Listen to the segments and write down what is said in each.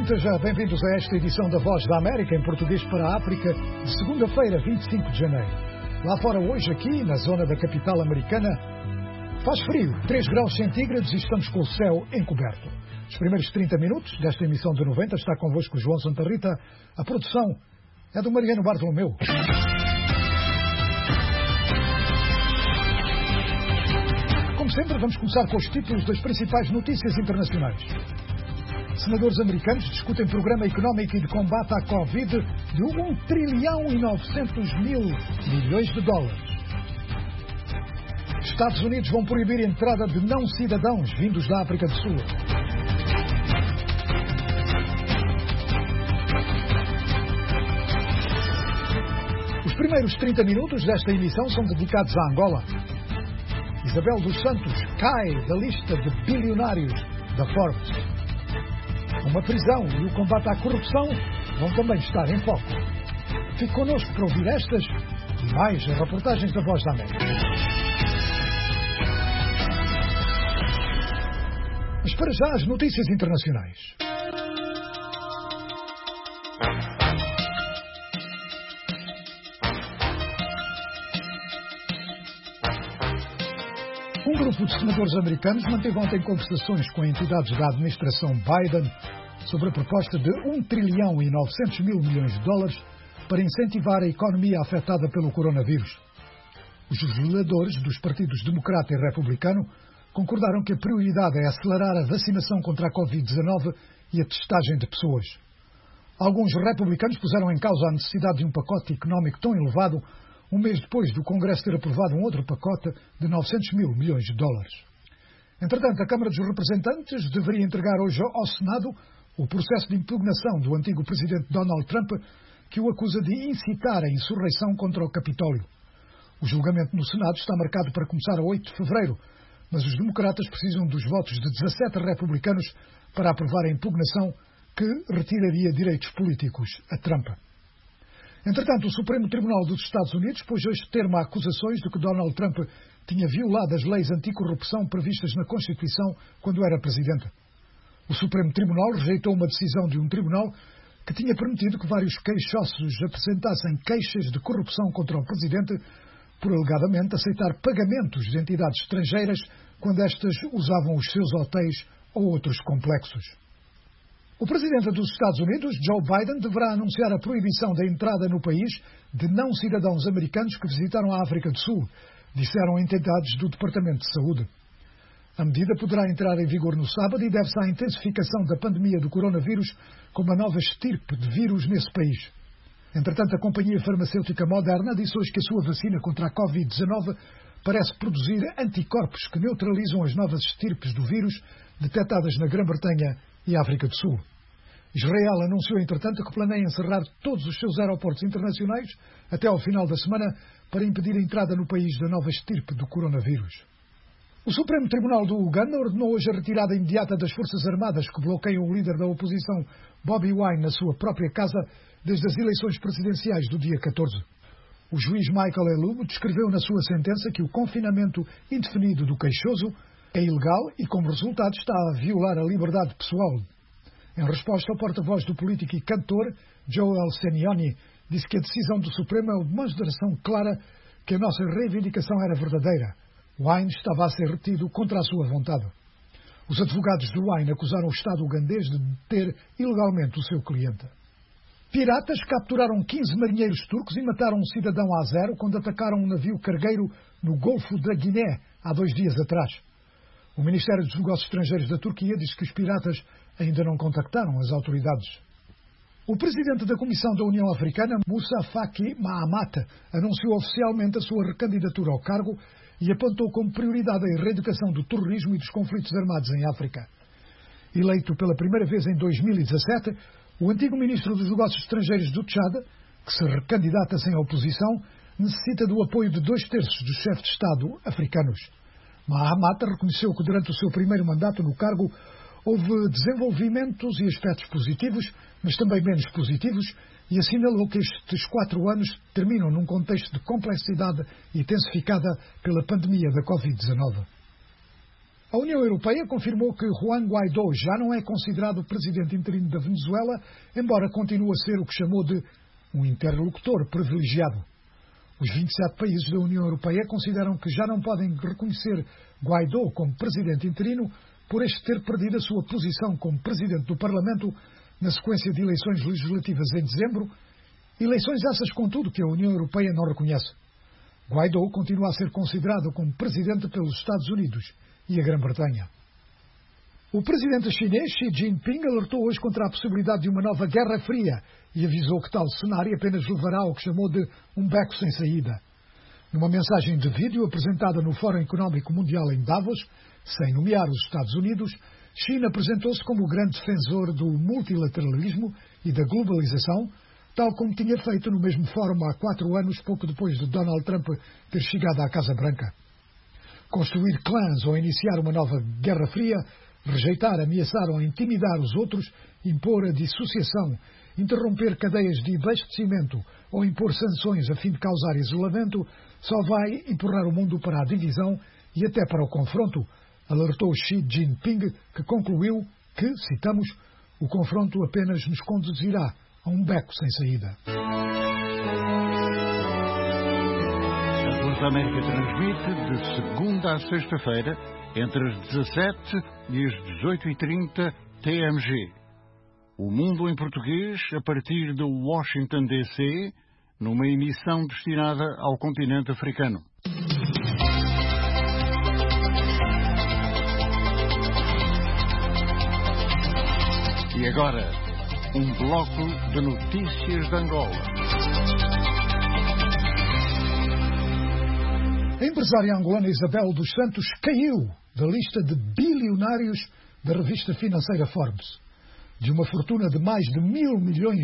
Seja bem-vindos a esta edição da Voz da América em português para a África, de segunda-feira, 25 de janeiro. Lá fora hoje, aqui, na zona da capital americana, faz frio, 3 graus centígrados e estamos com o céu encoberto. Os primeiros 30 minutos desta emissão de 90 está convosco o João Santa Rita. A produção é do Mariano Bartolomeu. Como sempre, vamos começar com os títulos das principais notícias internacionais. Senadores americanos discutem programa económico e de combate à Covid de 1 trilhão e 900 mil milhões de dólares. Estados Unidos vão proibir a entrada de não-cidadãos vindos da África do Sul. Os primeiros 30 minutos desta emissão são dedicados a Angola. Isabel dos Santos cai da lista de bilionários da Forbes. Uma prisão e o combate à corrupção vão também estar em foco. Fique connosco para ouvir estas e mais reportagens da Voz da América. Mas para já as notícias internacionais. Um grupo de senadores americanos manteve ontem conversações com entidades da administração Biden sobre a proposta de 1 trilhão e 900 mil milhões de dólares para incentivar a economia afetada pelo coronavírus. Os legisladores dos partidos democrata e republicano concordaram que a prioridade é acelerar a vacinação contra a Covid-19 e a testagem de pessoas. Alguns republicanos puseram em causa a necessidade de um pacote económico tão elevado um mês depois do Congresso ter aprovado um outro pacote de 900 mil milhões de dólares. Entretanto, a Câmara dos Representantes deveria entregar hoje ao Senado o processo de impugnação do antigo presidente Donald Trump, que o acusa de incitar a insurreição contra o Capitólio. O julgamento no Senado está marcado para começar a 8 de fevereiro, mas os democratas precisam dos votos de 17 republicanos para aprovar a impugnação que retiraria direitos políticos a Trump. Entretanto, o Supremo Tribunal dos Estados Unidos pôs hoje termo a acusações de que Donald Trump tinha violado as leis anticorrupção previstas na Constituição quando era presidente. O Supremo Tribunal rejeitou uma decisão de um tribunal que tinha permitido que vários queixosos apresentassem queixas de corrupção contra o presidente por alegadamente aceitar pagamentos de entidades estrangeiras quando estas usavam os seus hotéis ou outros complexos. O presidente dos Estados Unidos, Joe Biden, deverá anunciar a proibição da entrada no país de não-cidadãos americanos que visitaram a África do Sul, disseram entidades do Departamento de Saúde. A medida poderá entrar em vigor no sábado e deve-se à intensificação da pandemia do coronavírus com uma nova estirpe de vírus nesse país. Entretanto, a companhia farmacêutica Moderna disse hoje que a sua vacina contra a Covid-19 parece produzir anticorpos que neutralizam as novas estirpes do vírus detectadas na Grã-Bretanha e África do Sul. Israel anunciou, entretanto, que planeia encerrar todos os seus aeroportos internacionais até ao final da semana para impedir a entrada no país da nova estirpe do coronavírus. O Supremo Tribunal do Uganda ordenou hoje a retirada imediata das Forças Armadas que bloqueiam o líder da oposição, Bobi Wine, na sua própria casa desde as eleições presidenciais do dia 14. O juiz Michael Elubo descreveu na sua sentença que o confinamento indefinido do queixoso é ilegal e, como resultado, está a violar a liberdade pessoal. Em resposta, o porta-voz do político e cantor, Joel Senioni, disse que a decisão do Supremo é uma demonstração clara que a nossa reivindicação era verdadeira. Wine estava a ser retido contra a sua vontade. Os advogados de Wine acusaram o Estado ugandês de deter ilegalmente o seu cliente. Piratas capturaram 15 marinheiros turcos e mataram um cidadão a zero quando atacaram um navio cargueiro no Golfo da Guiné há 2 dias atrás. O Ministério dos Negócios Estrangeiros da Turquia diz que os piratas ainda não contactaram as autoridades. O presidente da Comissão da União Africana, Moussa Faki Mahamat, anunciou oficialmente a sua recandidatura ao cargo e apontou como prioridade a erradicação do terrorismo e dos conflitos armados em África. Eleito pela primeira vez em 2017, o antigo ministro dos Negócios Estrangeiros do Tchad, que se recandidata sem oposição, necessita do apoio de 2/3 dos chefes de Estado africanos. Mahamat reconheceu que durante o seu primeiro mandato no cargo houve desenvolvimentos e aspectos positivos, mas também menos positivos, e assinalou que estes 4 anos terminam num contexto de complexidade intensificada pela pandemia da Covid-19. A União Europeia confirmou que Juan Guaidó já não é considerado presidente interino da Venezuela, embora continue a ser o que chamou de um interlocutor privilegiado. Os 27 países da União Europeia consideram que já não podem reconhecer Guaidó como presidente interino por este ter perdido a sua posição como presidente do Parlamento na sequência de eleições legislativas em dezembro, eleições essas, contudo, que a União Europeia não reconhece. Guaidó continua a ser considerado como presidente pelos Estados Unidos e a Grã-Bretanha. O presidente chinês Xi Jinping alertou hoje contra a possibilidade de uma nova Guerra Fria e avisou que tal cenário apenas levará ao que chamou de um beco sem saída. Numa mensagem de vídeo apresentada no Fórum Económico Mundial em Davos, sem nomear os Estados Unidos, China apresentou-se como o grande defensor do multilateralismo e da globalização, tal como tinha feito no mesmo fórum há 4 anos, pouco depois de Donald Trump ter chegado à Casa Branca. Construir clãs ou iniciar uma nova Guerra Fria, rejeitar, ameaçar ou intimidar os outros, impor a dissociação, interromper cadeias de abastecimento ou impor sanções a fim de causar isolamento, só vai empurrar o mundo para a divisão e até para o confronto, alertou Xi Jinping, que concluiu que, citamos, o confronto apenas nos conduzirá a um beco sem saída. A Voz da América transmite de segunda a sexta-feira, entre as 17 e as 18h30 TMG. O Mundo em Português, a partir de Washington, D.C., numa emissão destinada ao continente africano. E agora, um bloco de notícias de Angola. A empresária angolana Isabel dos Santos caiu da lista de bilionários da revista financeira Forbes. De uma fortuna de mais de $1.000 milhões,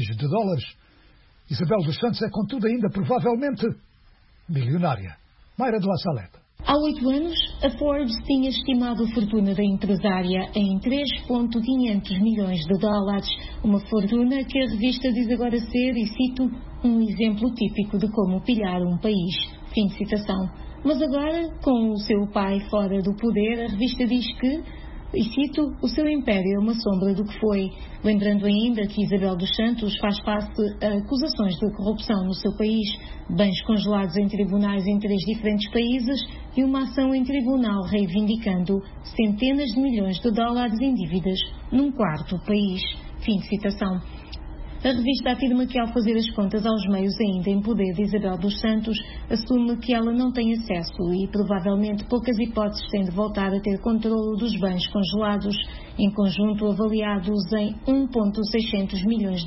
Isabel dos Santos é, contudo, ainda provavelmente milionária. Mayra de La Saleta. Há 8 anos, a Forbes tinha estimado a fortuna da empresária em $3.500 milhões, uma fortuna que a revista diz agora ser, e cito, um exemplo típico de como pilhar um país. Fim de citação. Mas agora, com o seu pai fora do poder, a revista diz que, e cito, o seu império é uma sombra do que foi, lembrando ainda que Isabel dos Santos faz face a acusações de corrupção no seu país, bens congelados em tribunais em 3 diferentes países e uma ação em tribunal reivindicando centenas de milhões de dólares em dívidas num 4º país. Fim de citação. A revista afirma que, ao fazer as contas aos meios ainda em poder de Isabel dos Santos, assume que ela não tem acesso e, provavelmente, poucas hipóteses tem de voltar a ter controlo dos bens congelados, em conjunto avaliados em $1.600 milhões,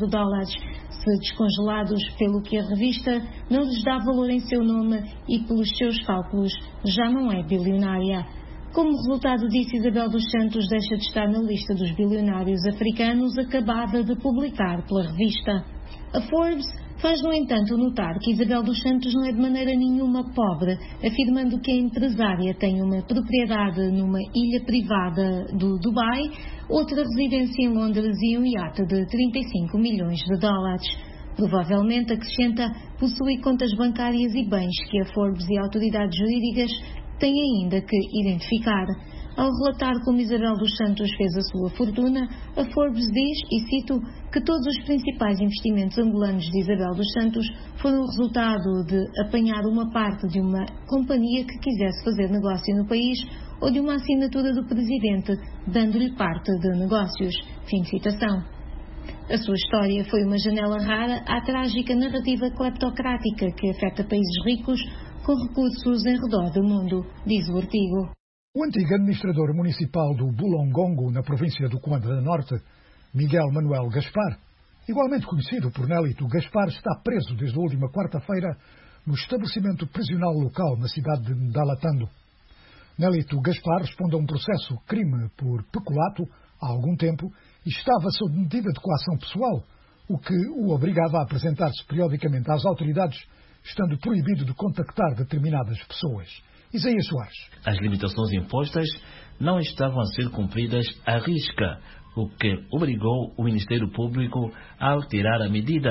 se descongelados, pelo que a revista não lhes dá valor em seu nome e, pelos seus cálculos, já não é bilionária. Como resultado disso, Isabel dos Santos deixa de estar na lista dos bilionários africanos acabada de publicar pela revista. A Forbes faz, no entanto, notar que Isabel dos Santos não é de maneira nenhuma pobre, afirmando que a empresária tem uma propriedade numa ilha privada do Dubai, outra residência em Londres e um iate de $35 milhões. Provavelmente, acrescenta, possui contas bancárias e bens que a Forbes e autoridades jurídicas têm ainda que identificar. Ao relatar como Isabel dos Santos fez a sua fortuna, a Forbes diz, e cito, que todos os principais investimentos angolanos de Isabel dos Santos foram o resultado de apanhar uma parte de uma companhia que quisesse fazer negócio no país ou de uma assinatura do presidente, dando-lhe parte de negócios. Fim de citação. A sua história foi uma janela rara à trágica narrativa cleptocrática que afeta países ricos com recursos em redor do mundo, diz o artigo. O antigo administrador municipal do Bulongongo, na província do Comando Norte, Miguel Manuel Gaspar, igualmente conhecido por Nélito Gaspar, está preso desde a última quarta-feira no estabelecimento prisional local na cidade de Ndalatando. Nélito Gaspar responde a um processo crime por peculato há algum tempo e estava sob medida de coação pessoal, o que o obrigava a apresentar-se periodicamente às autoridades, estando proibido de contactar determinadas pessoas. Isaías Soares. As limitações impostas não estavam a ser cumpridas à risca, o que obrigou o Ministério Público a alterar a medida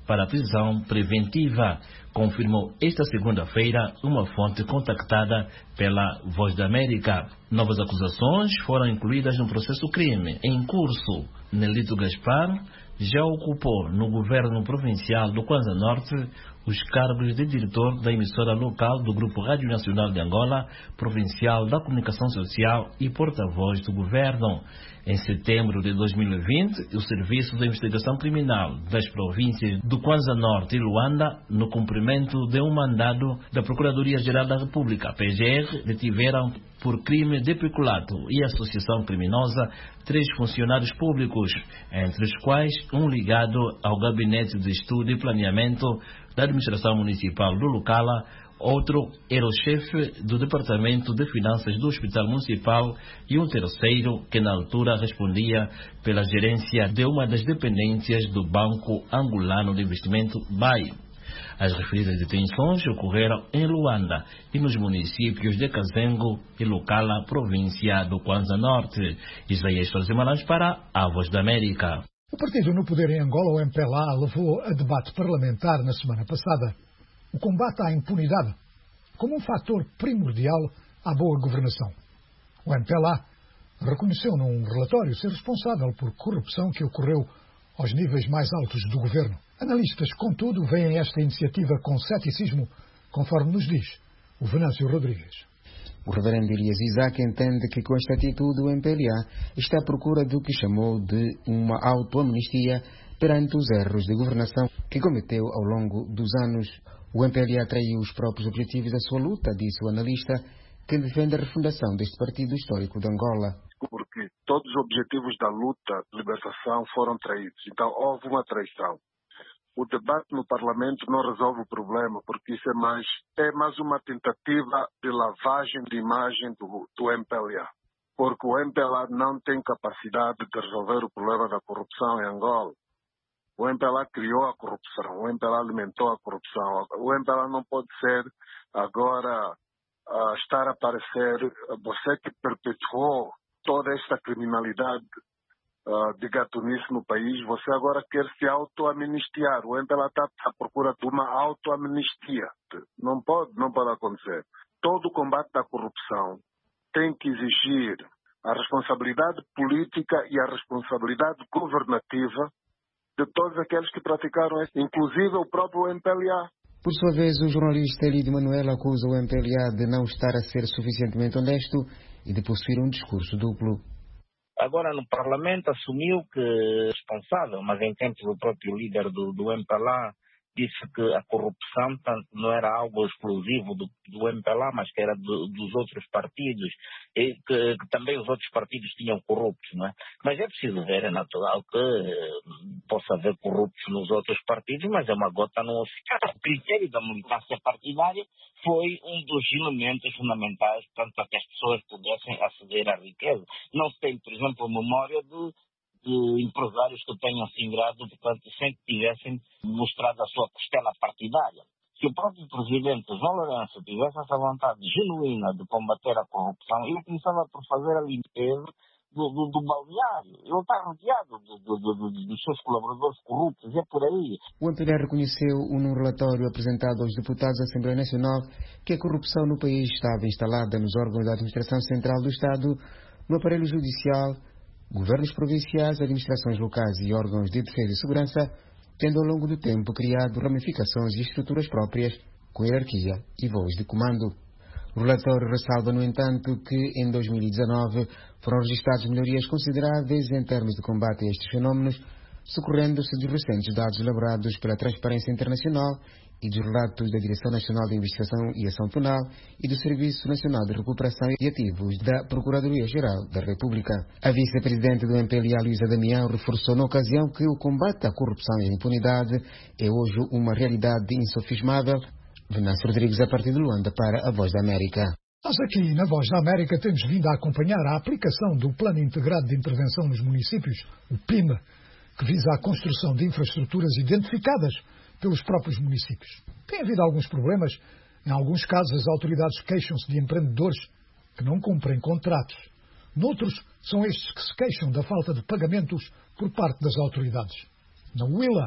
para a prisão preventiva, confirmou esta segunda-feira uma fonte contactada pela Voz da América. Novas acusações foram incluídas no processo crime em curso. Nelito Gaspar já ocupou no governo provincial do Kwanza Norte os cargos de diretor da emissora local do Grupo Rádio Nacional de Angola, provincial da comunicação social e porta-voz do governo. Em setembro de 2020, o Serviço de Investigação Criminal das províncias do Kwanza Norte e Luanda, no cumprimento de um mandado da Procuradoria-Geral da República, PGR, detiveram por crime de peculato e associação criminosa 3 funcionários públicos, entre os quais um ligado ao Gabinete de Estudo e Planeamento da Administração Municipal do Lucala. Outro era o chefe do Departamento de Finanças do Hospital Municipal e um terceiro que na altura respondia pela gerência de uma das dependências do Banco Angolano de Investimento, BAI. As referidas detenções ocorreram em Luanda e nos municípios de Kazengo e Lucala, província do Kwanza Norte. Isaías Soares para a Voz da América. O partido no poder em Angola, o MPLA, levou a debate parlamentar na semana passada o combate à impunidade como um fator primordial à boa governação. O MPLA reconheceu num relatório ser responsável por corrupção que ocorreu aos níveis mais altos do governo. Analistas, contudo, veem esta iniciativa com ceticismo, conforme nos diz o Venâncio Rodrigues. O reverendo Elias Isaac entende que com esta atitude o MPLA está à procura do que chamou de uma autoamnistia perante os erros de governação que cometeu ao longo dos anos. O MPLA traiu os próprios objetivos da sua luta, disse o analista, que defende a refundação deste partido histórico de Angola. Porque todos os objetivos da luta de libertação foram traídos. Então houve uma traição. O debate no Parlamento não resolve o problema, porque isso é mais uma tentativa de lavagem de imagem do MPLA. Porque o MPLA não tem capacidade de resolver o problema da corrupção em Angola. O MPLA criou a corrupção, o MPLA alimentou a corrupção. O MPLA não pode ser agora estar a aparecer, você que perpetuou toda esta criminalidade de gatunice no país, você agora quer se auto-amnistiar. O MPLA está à procura de uma auto-amnistia. Não pode acontecer. Todo o combate à corrupção tem que exigir a responsabilidade política e a responsabilidade governativa de todos aqueles que praticaram isso, inclusive o próprio MPLA. Por sua vez, o jornalista Elidio Manuel acusa o MPLA de não estar a ser suficientemente honesto e de possuir um discurso duplo. Agora no Parlamento assumiu que é responsável, mas em tempos o próprio líder do MPLA disse que a corrupção não era algo exclusivo do MPLA, mas que era dos outros partidos, e que também os outros partidos tinham corruptos, não é? Mas é preciso ver, é natural que possa haver corruptos nos outros partidos, mas é uma gota no oceano. O critério da militância partidária foi um dos elementos fundamentais, para que as pessoas pudessem aceder à riqueza. Não se tem, por exemplo, memória de empresários que tenham se ingrado, portanto, sem que tivessem mostrado a sua costela partidária. Se o próprio presidente João Lourenço tivesse essa vontade genuína de combater a corrupção, ele começava por fazer a limpeza do balneário. Ele está rodeado dos seus colaboradores corruptos, é por aí. O MPLA reconheceu num relatório apresentado aos deputados da Assembleia Nacional que a corrupção no país estava instalada nos órgãos da administração central do Estado, no aparelho judicial, governos provinciais, administrações locais e órgãos de defesa e segurança, tendo ao longo do tempo criado ramificações e estruturas próprias, com hierarquia e voz de comando. O relatório ressalva, no entanto, que em 2019 foram registradas melhorias consideráveis em termos de combate a estes fenómenos, socorrendo-se dos recentes dados elaborados pela Transparência Internacional e dos relatos da Direção Nacional de Investigação e Ação Penal e do Serviço Nacional de Recuperação e Ativos da Procuradoria-Geral da República. A vice-presidente do MPLA, Luísa Damião, reforçou na ocasião que o combate à corrupção e à impunidade é hoje uma realidade insofismável. Venâncio Rodrigues, a partir de Luanda, para a Voz da América. Nós aqui, na Voz da América, temos vindo a acompanhar a aplicação do Plano Integrado de Intervenção nos Municípios, o PIM, que visa a construção de infraestruturas identificadas pelos próprios municípios. Tem havido alguns problemas. Em alguns casos, as autoridades queixam-se de empreendedores que não cumprem contratos. Noutros, são estes que se queixam da falta de pagamentos por parte das autoridades. Na Huila,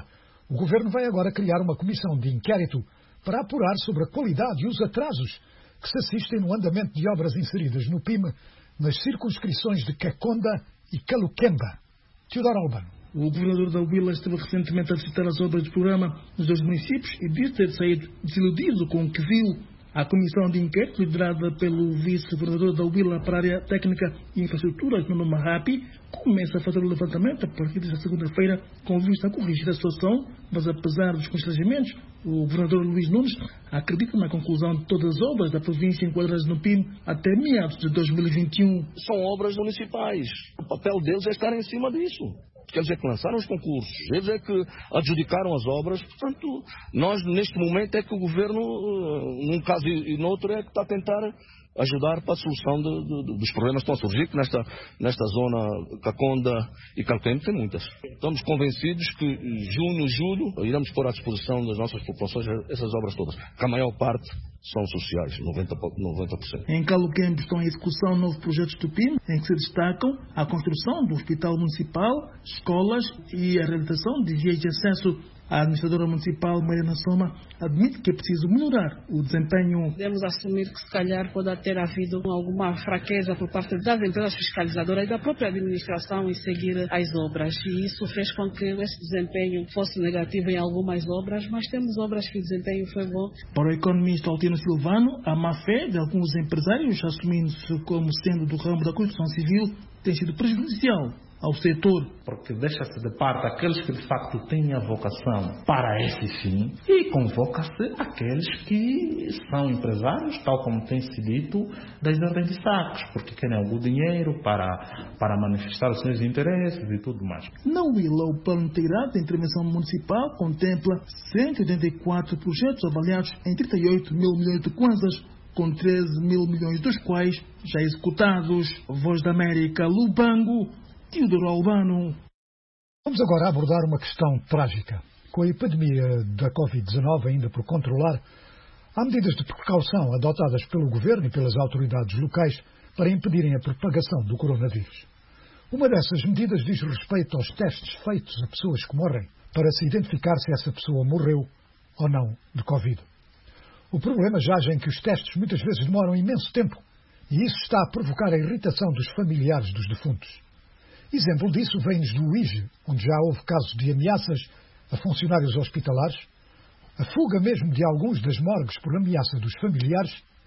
O Governo vai agora criar uma comissão de inquérito para apurar sobre a qualidade e os atrasos que se assistem no andamento de obras inseridas no PIM nas circunscrições de Caconda e Caluquemba. Teodoro Albano. O governador da Huila esteve recentemente a visitar as obras do programa nos dois municípios e diz ter saído desiludido com o que viu. A comissão de inquérito, liderada pelo vice-governador da Huila para a área técnica e infraestruturas, Nuno Mahapi, começa a fazer o levantamento a partir desta segunda-feira com vista a corrigir a situação, mas apesar dos constrangimentos, o governador Luís Nunes acredita na conclusão de todas as obras da província enquadradas no PIM até meados de 2021. São obras municipais. O papel deles é estar em cima disso. Eles é que lançaram os concursos, eles é que adjudicaram as obras. Portanto, nós neste momento é que o Governo, num caso e no outro, é que está a tentar ajudar para a solução dos problemas que estão a surgir, que nesta zona Caconda e Caluquemba tem muitas. Estamos convencidos que junho, julho, iremos pôr à disposição das nossas populações essas obras todas, que a maior parte são sociais, 90%. Em Caluquemba estão em execução novos projetos do PIM, em que se destacam a construção do hospital municipal, escolas e a realização de vias de acesso. A administradora municipal, Mariana Soma, admite que é preciso melhorar o desempenho. Podemos assumir que, se calhar, pode ter havido alguma fraqueza por parte das empresas fiscalizadoras e da própria administração em seguir as obras. E isso fez com que esse desempenho fosse negativo em algumas obras, mas temos obras que o desempenho foi bom. Para o economista Altino Silvano, a má-fé de alguns empresários, assumindo-se como sendo do ramo da construção civil, tem sido prejudicial ao setor. Porque deixa-se de parte aqueles que de facto têm a vocação para esse fim e convoca-se aqueles que são empresários, tal como tem se dito, das ordens de sacos, porque querem algum dinheiro para manifestar os seus interesses e tudo mais. Na Huila, o plano integrado de intervenção municipal contempla 184 projetos avaliados em 38 mil milhões de kwanzas, com 13 mil milhões dos quais já executados. Voz da América, Lubango, Teodoro Albano. Vamos agora abordar uma questão trágica. Com a epidemia da Covid-19 ainda por controlar, há medidas de precaução adotadas pelo Governo e pelas autoridades locais para impedirem a propagação do coronavírus. Uma dessas medidas diz respeito aos testes feitos a pessoas que morrem para se identificar se essa pessoa morreu ou não de Covid. O problema jaz em que os testes muitas vezes demoram imenso tempo e isso está a provocar a irritação dos familiares dos defuntos. Exemplo disso vem-nos do UIGE, onde já houve casos de ameaças a funcionários hospitalares, a fuga mesmo de alguns das morgues por ameaça dos familiares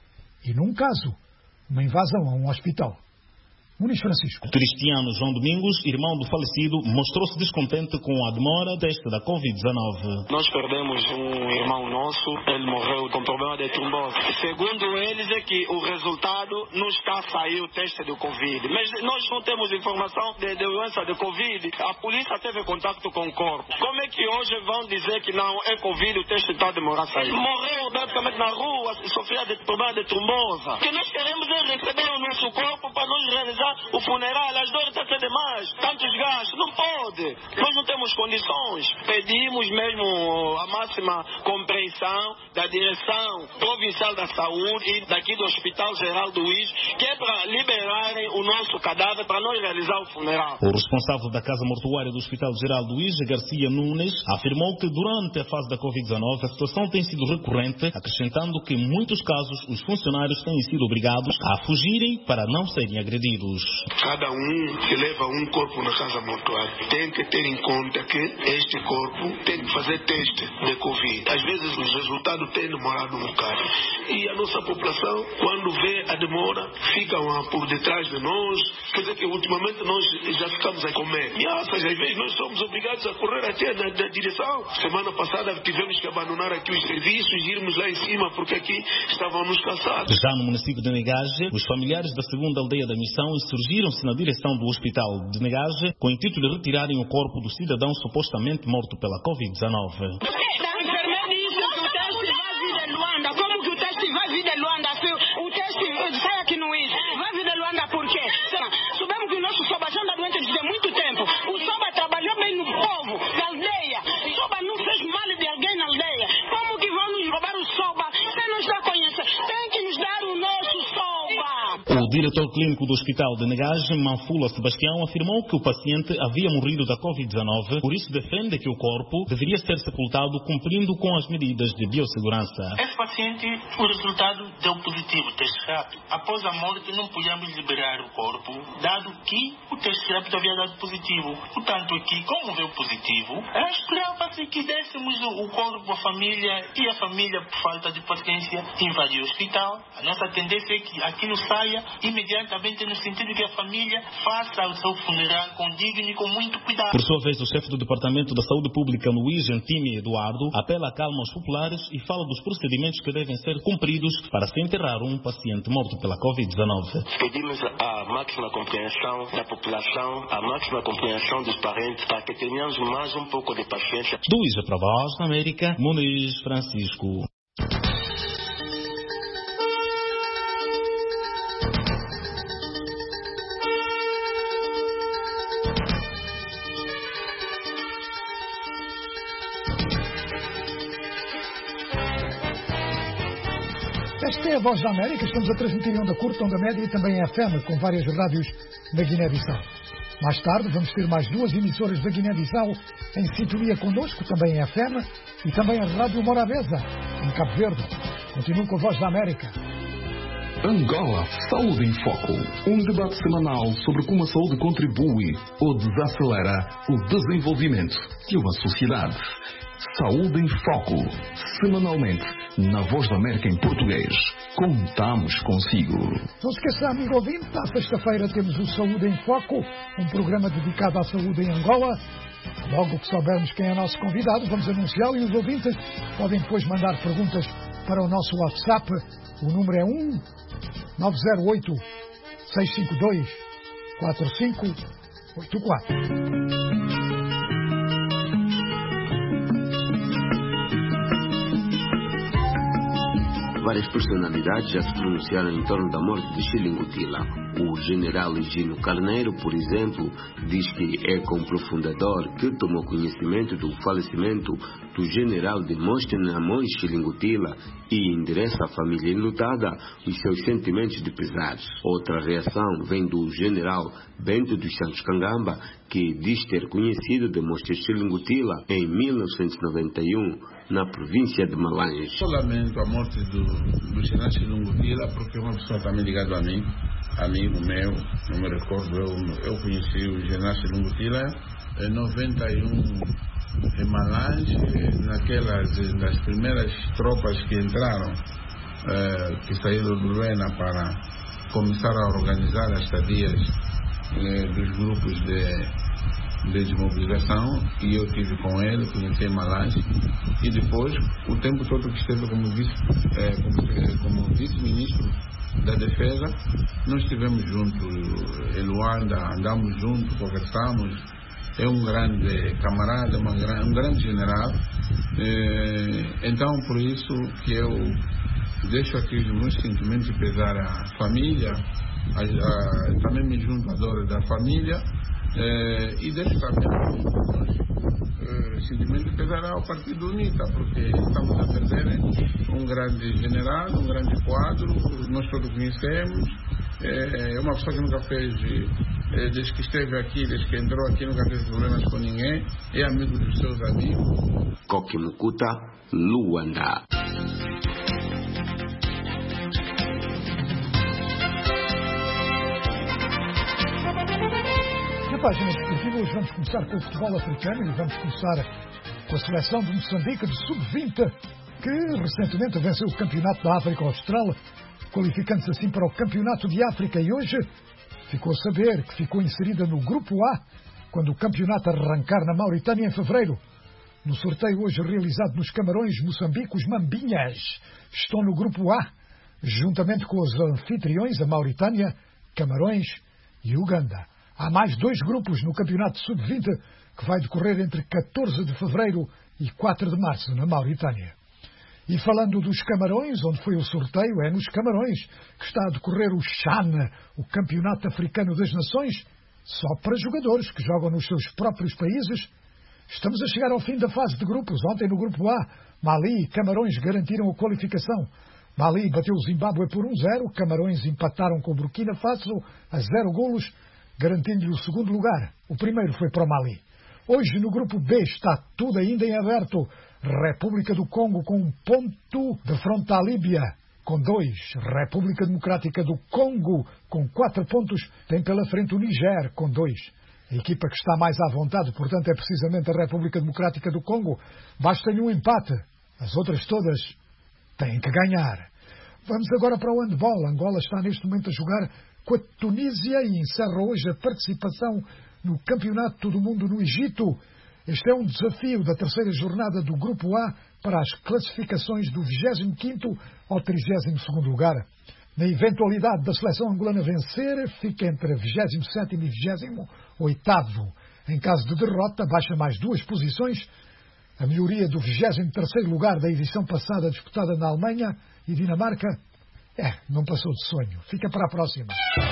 e, num caso, uma invasão a um hospital. Muniz Francisco. Cristiano João Domingos, irmão do falecido, mostrou-se descontente com a demora teste da Covid-19. Nós perdemos um irmão nosso, ele morreu com problema de trombose. Segundo eles é que o resultado não está a sair o teste do Covid. Mas nós não temos informação de doença de Covid. A polícia teve contato com o corpo. Como é que hoje vão dizer que não é Covid, o teste está a demorar a sair? Morreu praticamente na rua, sofria de problema de trombose. O que nós queremos é receber o nosso corpo para nós realizar o funeral. As dores estão a ser demais, tantos gastos, não pode. Nós não temos condições. Pedimos mesmo a máxima compreensão da direção provincial da saúde e daqui do Hospital Geral do UIS, que é para liberarem o nosso cadáver para nós realizar o funeral. O responsável da Casa Mortuária do Hospital Geral do UIS, Garcia Nunes, afirmou que durante a fase da Covid-19 a situação tem sido recorrente, acrescentando que em muitos casos os funcionários têm sido obrigados a fugirem para não serem agredidos. Cada um que leva um corpo na casa mortuária tem que ter em conta que este corpo tem que fazer teste de Covid. Às vezes os resultados têm demorado um bocado. E a nossa população, quando vê a demora, ficam por detrás de nós. Quer dizer que ultimamente nós já ficamos a comer. E às vezes nós somos obrigados a correr até na direção. Semana passada tivemos que abandonar aqui os serviços e irmos lá em cima porque aqui estávamos cansados. Já no município de Negaje, os familiares da segunda aldeia da missão insurgiram-se na direção do hospital de Negaje com o intuito de retirarem o corpo do cidadão supostamente morto pela Covid-19. Como que o teste vai vir de Luanda? O teste sai aqui no IS. Vai vir de Luanda por quê? Sabemos que o nosso Soba já anda doente desde muito tempo. O Soba trabalhou bem no povo, na aldeia. O Soba não fez mal de alguém na aldeia. Como que vão nos roubar o Soba? Quem nos dá conhecer? Tem que nos dar o nosso Soba. O diretor clínico do Hospital de Negage, Manfula Sebastião, afirmou que o paciente havia morrido da Covid-19, por isso defende que o corpo deveria ser sepultado cumprindo com as medidas de biossegurança. Esse paciente, o resultado deu positivo, teste rápido. Após a morte, não podíamos liberar o corpo, dado que o teste rápido havia dado positivo. Portanto, aqui, como veio positivo, esperava-se que dessemos o corpo à família e a família, por falta de paciência, invadiu o hospital. A nossa tendência é que aquilo saia imediatamente, no sentido que a família faça o seu funeral com digno e com muito cuidado. Por sua vez, o chefe do Departamento da Saúde Pública, Luís Gentini Eduardo, apela a calma aos populares e fala dos procedimentos que devem ser cumpridos para se enterrar um paciente morto pela Covid-19. Pedimos a máxima compreensão da população, a máxima compreensão dos parentes, para que tenhamos mais um pouco de paciência. Do Ija para a Voz da América, Muniz Francisco. Esta é a Voz da América. Estamos a transmitir em onda curta, onda média e também em FM, com várias rádios da Guiné-Bissau. Mais tarde vamos ter mais 2 emissoras da Guiné-Bissau em sintonia connosco, também em FM, e também a Rádio Morabeza, em Cabo Verde. Continuo com a Voz da América. Angola Saúde em Foco. Um debate semanal sobre como a saúde contribui ou desacelera o desenvolvimento de uma sociedade. Saúde em Foco. Semanalmente, na Voz da América em português. Contamos consigo. Não se esqueça, amigo ouvinte, à sexta-feira temos o Saúde em Foco, um programa dedicado à saúde em Angola. Logo que soubermos quem é nosso convidado, vamos anunciá-lo, e os ouvintes podem depois mandar perguntas para o nosso WhatsApp. O número é 1-908-652-4584. Várias personalidades já se pronunciaram em torno da morte de Chilingutila. O general Higino Carneiro, por exemplo, diz que é com profunda dor que tomou conhecimento do falecimento do general de Mostenamon Chilingutila e endereça à família enlutada os seus sentimentos de pesar. Outra reação vem do general Bento dos Santos Cangamba, que diz ter conhecido de Mosten Chilingutila em 1991, na província de Malange. Eu lamento a morte do general Chilingutila, porque é uma pessoa também ligada a mim, amigo meu, não me recordo, eu conheci o general Chilingutila em 91 em Malange, das primeiras tropas que entraram, que saíram do Luena para começar a organizar as estadias dos grupos de desmobilização, e eu estive com ele, conheci Malange, e depois, o tempo todo que esteve como vice-ministro da Defesa, nós estivemos juntos em Luanda, andamos juntos, conversamos. É um grande camarada, um grande general. Então, por isso que eu deixo aqui os meus sentimentos de pesar à família, também me junto à dor da família, e deixo também sentimento de pesar ao Partido UNITA, porque estamos a perder um grande general, um grande quadro, nós todos conhecemos. É uma pessoa que nunca fez, desde que esteve aqui, desde que entrou aqui, nunca teve problemas com ninguém, é amigo dos seus amigos. Kokimukuta, Luanda. Na página esportiva, hoje vamos começar com o futebol africano e vamos começar com a seleção de Moçambique de sub-20, que recentemente venceu o Campeonato da África Austral, qualificando-se assim para o Campeonato de África, e hoje ficou a saber que ficou inserida no Grupo A, quando o campeonato arrancar na Mauritânia em fevereiro. No sorteio hoje realizado nos Camarões, Moçambique, os Mambinhas estão no Grupo A, juntamente com os anfitriões, a Mauritânia, Camarões e Uganda. Há mais 2 grupos no Campeonato Sub-20, que vai decorrer entre 14 de fevereiro e 4 de março, na Mauritânia. E falando dos Camarões, onde foi o sorteio, é nos Camarões que está a decorrer o CHAN, o Campeonato Africano das Nações, só para jogadores que jogam nos seus próprios países. Estamos a chegar ao fim da fase de grupos. Ontem, no Grupo A, Mali e Camarões garantiram a qualificação Mali bateu o Zimbábue por 1-0, Camarões empataram com o Burkina Faso a 0 golos, garantindo-lhe o segundo lugar. O primeiro foi para o Mali. Hoje, no grupo B, está tudo ainda em aberto. República do Congo com 1 ponto, defronta a Líbia com 2. República Democrática do Congo com 4 pontos, tem pela frente o Niger com 2. A equipa que está mais à vontade, portanto, é precisamente a República Democrática do Congo. Basta-lhe um empate. As outras todas têm que ganhar. Vamos agora para o handball. Angola está neste momento a jogar com a Tunísia e encerra hoje a participação no Campeonato do Mundo no Egito. Este é um desafio da terceira jornada do Grupo A para as classificações do 25º ao 32º lugar. Na eventualidade da seleção angolana vencer, fica entre 27º e 28º. Em caso de derrota, baixa mais 2 posições. A melhoria do 23º lugar da edição passada disputada na Alemanha e Dinamarca, não passou de sonho. Fica para a próxima.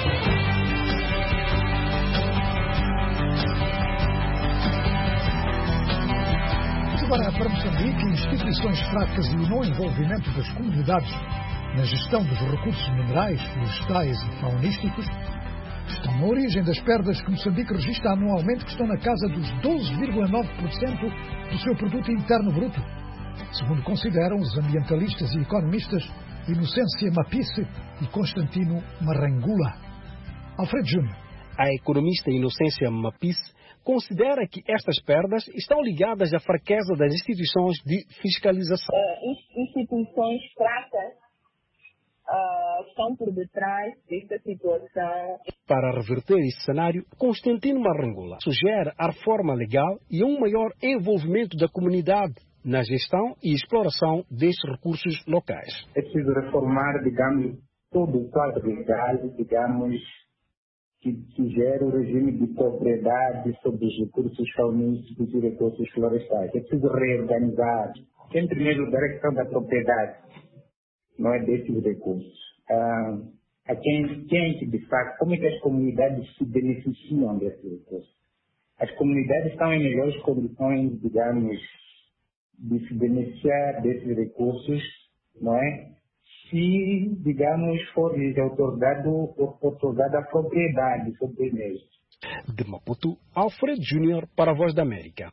Agora, para Moçambique, instituições fracas e o não envolvimento das comunidades na gestão dos recursos minerais, florestais e faunísticos estão na origem das perdas que Moçambique registra anualmente, que estão na casa dos 12,9% do seu produto interno bruto, segundo consideram os ambientalistas e economistas Inocência Mapice e Constantino Marangula. Alfredo Júnior. A economista Inocência Mapice considera que estas perdas estão ligadas à fraqueza das instituições de fiscalização. Instituições fracas estão por detrás desta situação. Para reverter esse cenário, Constantino Marangula sugere a reforma legal e um maior envolvimento da comunidade na gestão e exploração destes recursos locais. É preciso reformar, digamos, todo o quadro legal, digamos, que gera o regime de propriedade sobre os recursos faunísticos e recursos florestais. É preciso reorganizar, em primeiro lugar, a questão da propriedade, não é desses recursos. A quem que, de facto, como é que as comunidades se beneficiam desses recursos? As comunidades estão em melhores condições, digamos, de se beneficiar desses recursos, não é? Se, digamos, for otorgada a propriedade sobre eles. De Maputo, Alfredo Júnior para a Voz da América.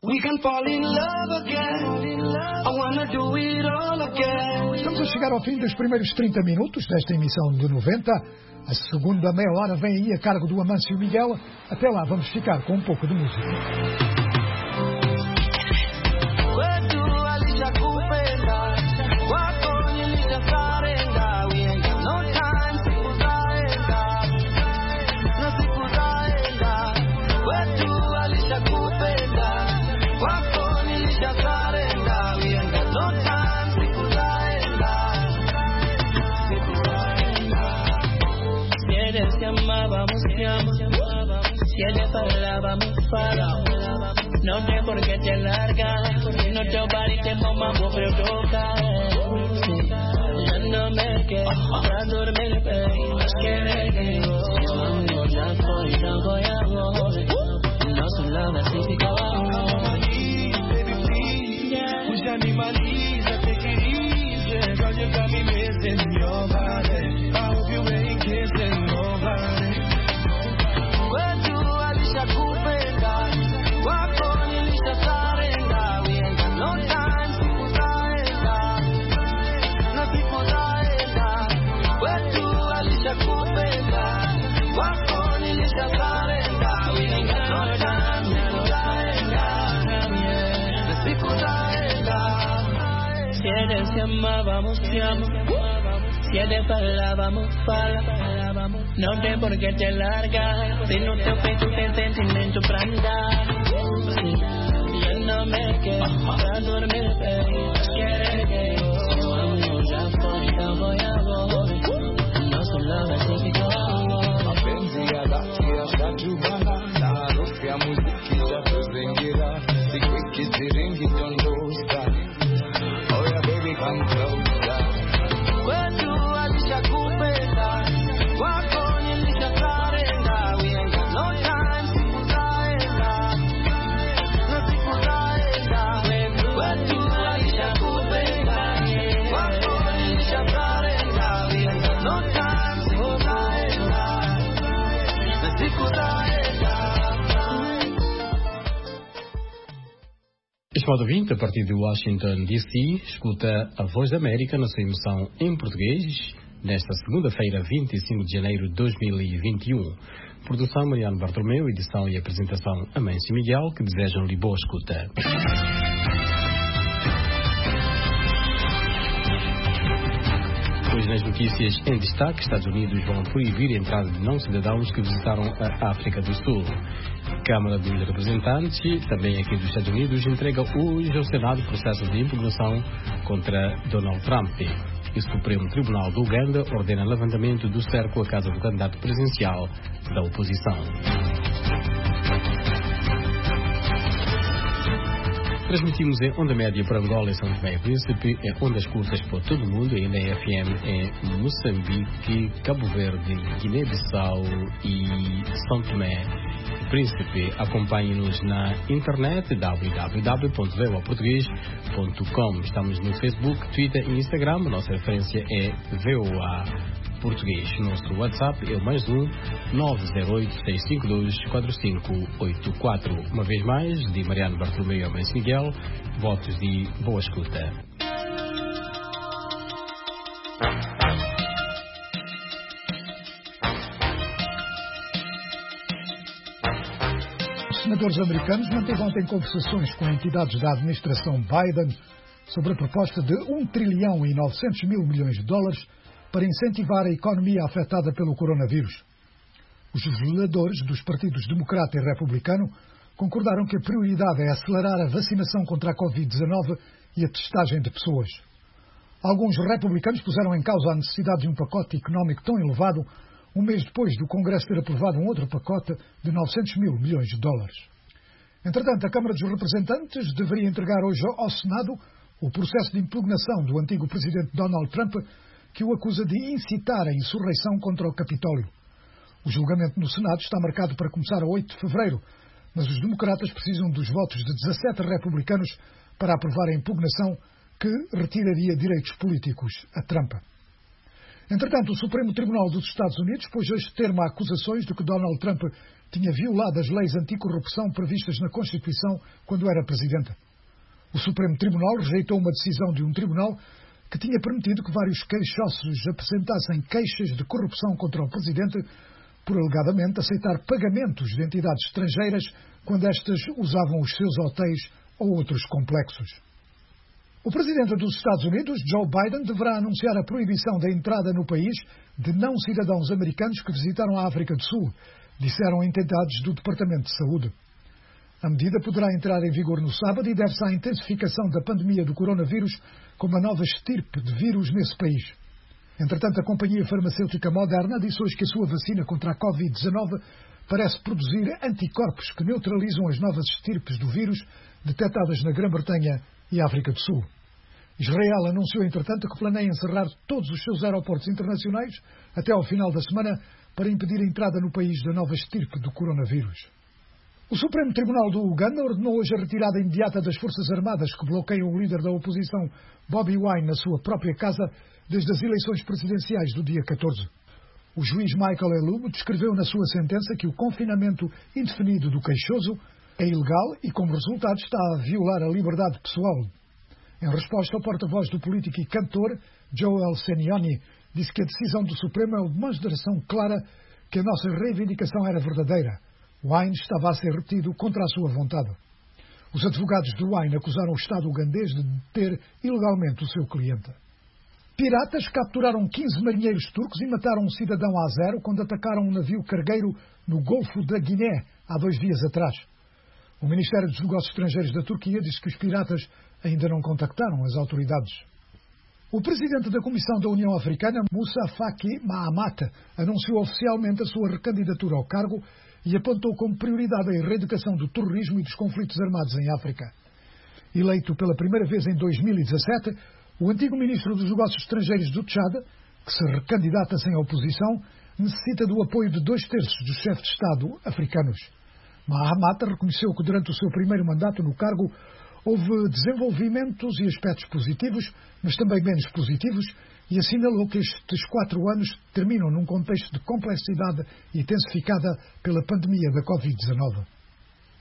Estamos a chegar ao fim dos primeiros 30 minutos desta emissão de 90. A segunda meia hora vem aí a cargo do Amâncio Miguel. Até lá, vamos ficar com um pouco de música. Si él te falaba, me fala. No sé por qué te largas. No te parece mamá, vos provoca. Ya no me quedo para dormir, baby. Más que yo ya voy a vos. No son la pacífica. Baby, please. Push animaliza, take it easy. Girl, you got me missing your body. I hope you ain't kissing nobody. Si él se amábamos, te amo. Si él falábamos, fala. No sé por qué te largas. Si no te ofrezco el sentimiento para andar. Sí, yo no me quedo para dormir, baby. Quiere que yo ya voy a vos. No son la pacífica. Mapenzi ya dhati yashatubana na harufu ya muziki ishatuzingira. Siku ikiziringi dondosa. Oh yeah baby come closer. Kwetu alishakupenda. Wako nilishakarenda. We ain't got no time. Siku zaenda. No siku zaenda. Kwetu alishakupenda. Estimado ouvinte, a partir de Washington, D.C., escuta a Voz da América na sua emissão em português, nesta segunda-feira, 25 de janeiro de 2021. Produção Mariano Bartolomeu, edição e apresentação Amâncio Miguel, que desejam-lhe boa escuta. Hoje nas notícias em destaque, Estados Unidos vão proibir a entrada de não-cidadãos que visitaram a África do Sul. Câmara dos Representantes, também aqui dos Estados Unidos, entrega hoje ao Senado processo de impugnação contra Donald Trump. E o Supremo Tribunal do Uganda ordena levantamento do cerco à casa do candidato presidencial da oposição. Transmitimos em onda média para Angola e São Tomé e Príncipe, em ondas curtas para todo o mundo, ainda em FM em Moçambique, Cabo Verde, Guiné-Bissau e São Tomé e Príncipe. Acompanhe-nos na internet www.voaportugues.com. Estamos no Facebook, Twitter e Instagram. A nossa referência é VOA Português. Nosso WhatsApp é o +1 908-652-4584. Uma vez mais, de Mariano Bartolomeu e Amâncio Miguel, votos de boa escuta. Os senadores americanos manteve ontem conversações com entidades da administração Biden sobre a proposta de $1 trilhão e 900 mil milhões de dólares para incentivar a economia afetada pelo coronavírus. Os legisladores dos partidos democrata e republicano concordaram que a prioridade é acelerar a vacinação contra a Covid-19 e a testagem de pessoas. Alguns republicanos puseram em causa a necessidade de um pacote económico tão elevado, um mês depois do Congresso ter aprovado um outro pacote de 900 mil milhões de dólares. Entretanto, a Câmara dos Representantes deveria entregar hoje ao Senado o processo de impugnação do antigo presidente Donald Trump, que o acusa de incitar a insurreição contra o Capitólio. O julgamento no Senado está marcado para começar a 8 de fevereiro, mas os democratas precisam dos votos de 17 republicanos para aprovar a impugnação que retiraria direitos políticos a Trump. Entretanto, o Supremo Tribunal dos Estados Unidos pôs hoje termo a acusações de que Donald Trump tinha violado as leis anticorrupção previstas na Constituição quando era presidente. O Supremo Tribunal rejeitou uma decisão de um tribunal que tinha permitido que vários queixosos apresentassem queixas de corrupção contra o presidente por alegadamente aceitar pagamentos de entidades estrangeiras quando estas usavam os seus hotéis ou outros complexos. O presidente dos Estados Unidos, Joe Biden, deverá anunciar a proibição da entrada no país de não-cidadãos americanos que visitaram a África do Sul, disseram entidades do Departamento de Saúde. A medida poderá entrar em vigor no sábado e deve-se à intensificação da pandemia do coronavírus com uma nova estirpe de vírus nesse país. Entretanto, a companhia farmacêutica Moderna disse hoje que a sua vacina contra a Covid-19 parece produzir anticorpos que neutralizam as novas estirpes do vírus detectadas na Grã-Bretanha e África do Sul. Israel anunciou, entretanto, que planeia encerrar todos os seus aeroportos internacionais até ao final da semana para impedir a entrada no país da nova estirpe do coronavírus. O Supremo Tribunal do Uganda ordenou hoje a retirada imediata das Forças Armadas que bloqueiam o líder da oposição, Bobi Wine, na sua própria casa desde as eleições presidenciais do dia 14. O juiz Michael Elubo descreveu na sua sentença que o confinamento indefinido do queixoso é ilegal e, como resultado, está a violar a liberdade pessoal. Em resposta, o porta-voz do político e cantor, Joel Senioni, disse que a decisão do Supremo é uma demonstração clara que a nossa reivindicação era verdadeira. Wine estava a ser retido contra a sua vontade. Os advogados de Wine acusaram o Estado ugandês de deter ilegalmente o seu cliente. Piratas capturaram 15 marinheiros turcos e mataram um cidadão azero quando atacaram um navio cargueiro no Golfo da Guiné há 2 dias atrás. O Ministério dos Negócios Estrangeiros da Turquia disse que os piratas ainda não contactaram as autoridades. O presidente da Comissão da União Africana, Moussa Faki Mahamat, anunciou oficialmente a sua recandidatura ao cargo e apontou como prioridade a erradicação do terrorismo e dos conflitos armados em África. Eleito pela primeira vez em 2017, o antigo ministro dos Negócios Estrangeiros do Tchad, que se recandidata sem oposição, necessita do apoio de 2/3 dos chefes de Estado africanos. Mahamat reconheceu que durante o seu primeiro mandato no cargo houve desenvolvimentos e aspectos positivos, mas também menos positivos, e assinalou que estes 4 anos terminam num contexto de complexidade intensificada pela pandemia da Covid-19.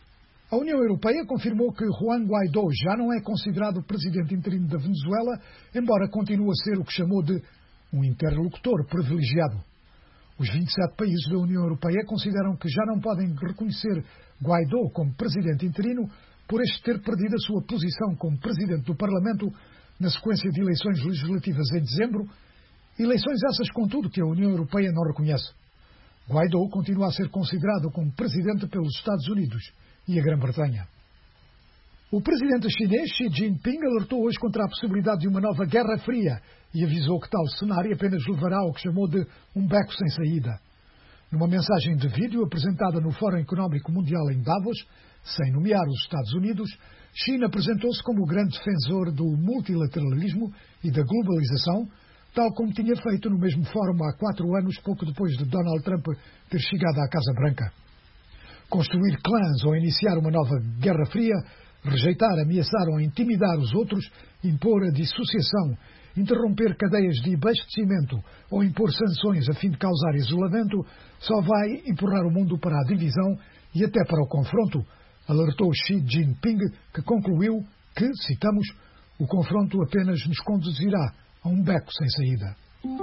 A União Europeia confirmou que Juan Guaidó já não é considerado presidente interino da Venezuela, embora continue a ser o que chamou de um interlocutor privilegiado. Os 27 países da União Europeia consideram que já não podem reconhecer Guaidó como presidente interino por este ter perdido a sua posição como presidente do Parlamento na sequência de eleições legislativas em dezembro, eleições essas, contudo, que a União Europeia não reconhece. Guaidó continua a ser considerado como presidente pelos Estados Unidos e a Grã-Bretanha. O presidente chinês Xi Jinping alertou hoje contra a possibilidade de uma nova Guerra Fria e avisou que tal cenário apenas levará ao que chamou de um beco sem saída. Numa mensagem de vídeo apresentada no Fórum Económico Mundial em Davos, sem nomear os Estados Unidos, China apresentou-se como o grande defensor do multilateralismo e da globalização, tal como tinha feito no mesmo fórum há 4 anos, pouco depois de Donald Trump ter chegado à Casa Branca. Construir clãs ou iniciar uma nova Guerra Fria, rejeitar, ameaçar ou intimidar os outros, impor a dissociação, interromper cadeias de abastecimento ou impor sanções a fim de causar isolamento, só vai empurrar o mundo para a divisão e até para o confronto, alertou Xi Jinping, que concluiu que, citamos, o confronto apenas nos conduzirá a um beco sem saída.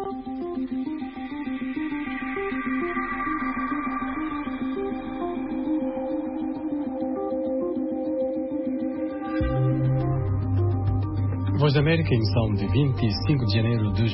Voz da América, edição de 25 de janeiro de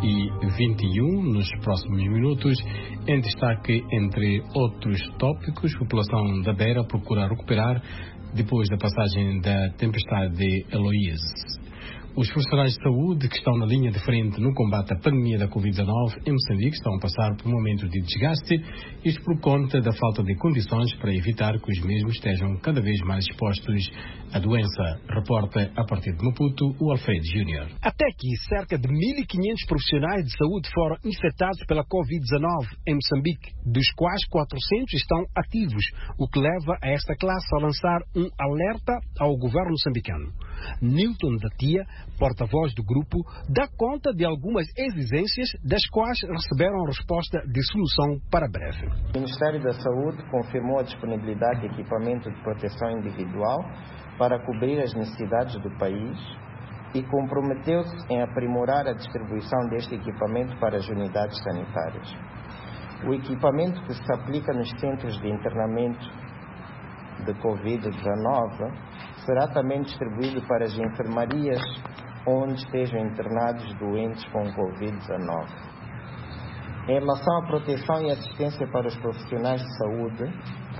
2021. Nos próximos minutos, em destaque, entre outros tópicos, a população da Beira procura recuperar depois da passagem da tempestade Eloise. Os funcionários de saúde que estão na linha de frente no combate à pandemia da Covid-19 em Moçambique estão a passar por um momento de desgaste, isto por conta da falta de condições para evitar que os mesmos estejam cada vez mais expostos à doença. Reporta a partir de Maputo o Alfredo Júnior. Até aqui, cerca de 1.500 profissionais de saúde foram infectados pela Covid-19 em Moçambique, dos quais 400 estão ativos, o que leva a esta classe a lançar um alerta ao governo moçambicano. Newton da Tia, porta-voz do grupo, dá conta de algumas exigências das quais receberam resposta de solução para breve. O Ministério da Saúde confirmou a disponibilidade de equipamento de proteção individual para cobrir as necessidades do país e comprometeu-se em aprimorar a distribuição deste equipamento para as unidades sanitárias. O equipamento que se aplica nos centros de internamento de Covid-19 será também distribuído para as enfermarias onde estejam internados doentes com Covid-19. Em relação à proteção e assistência para os profissionais de saúde,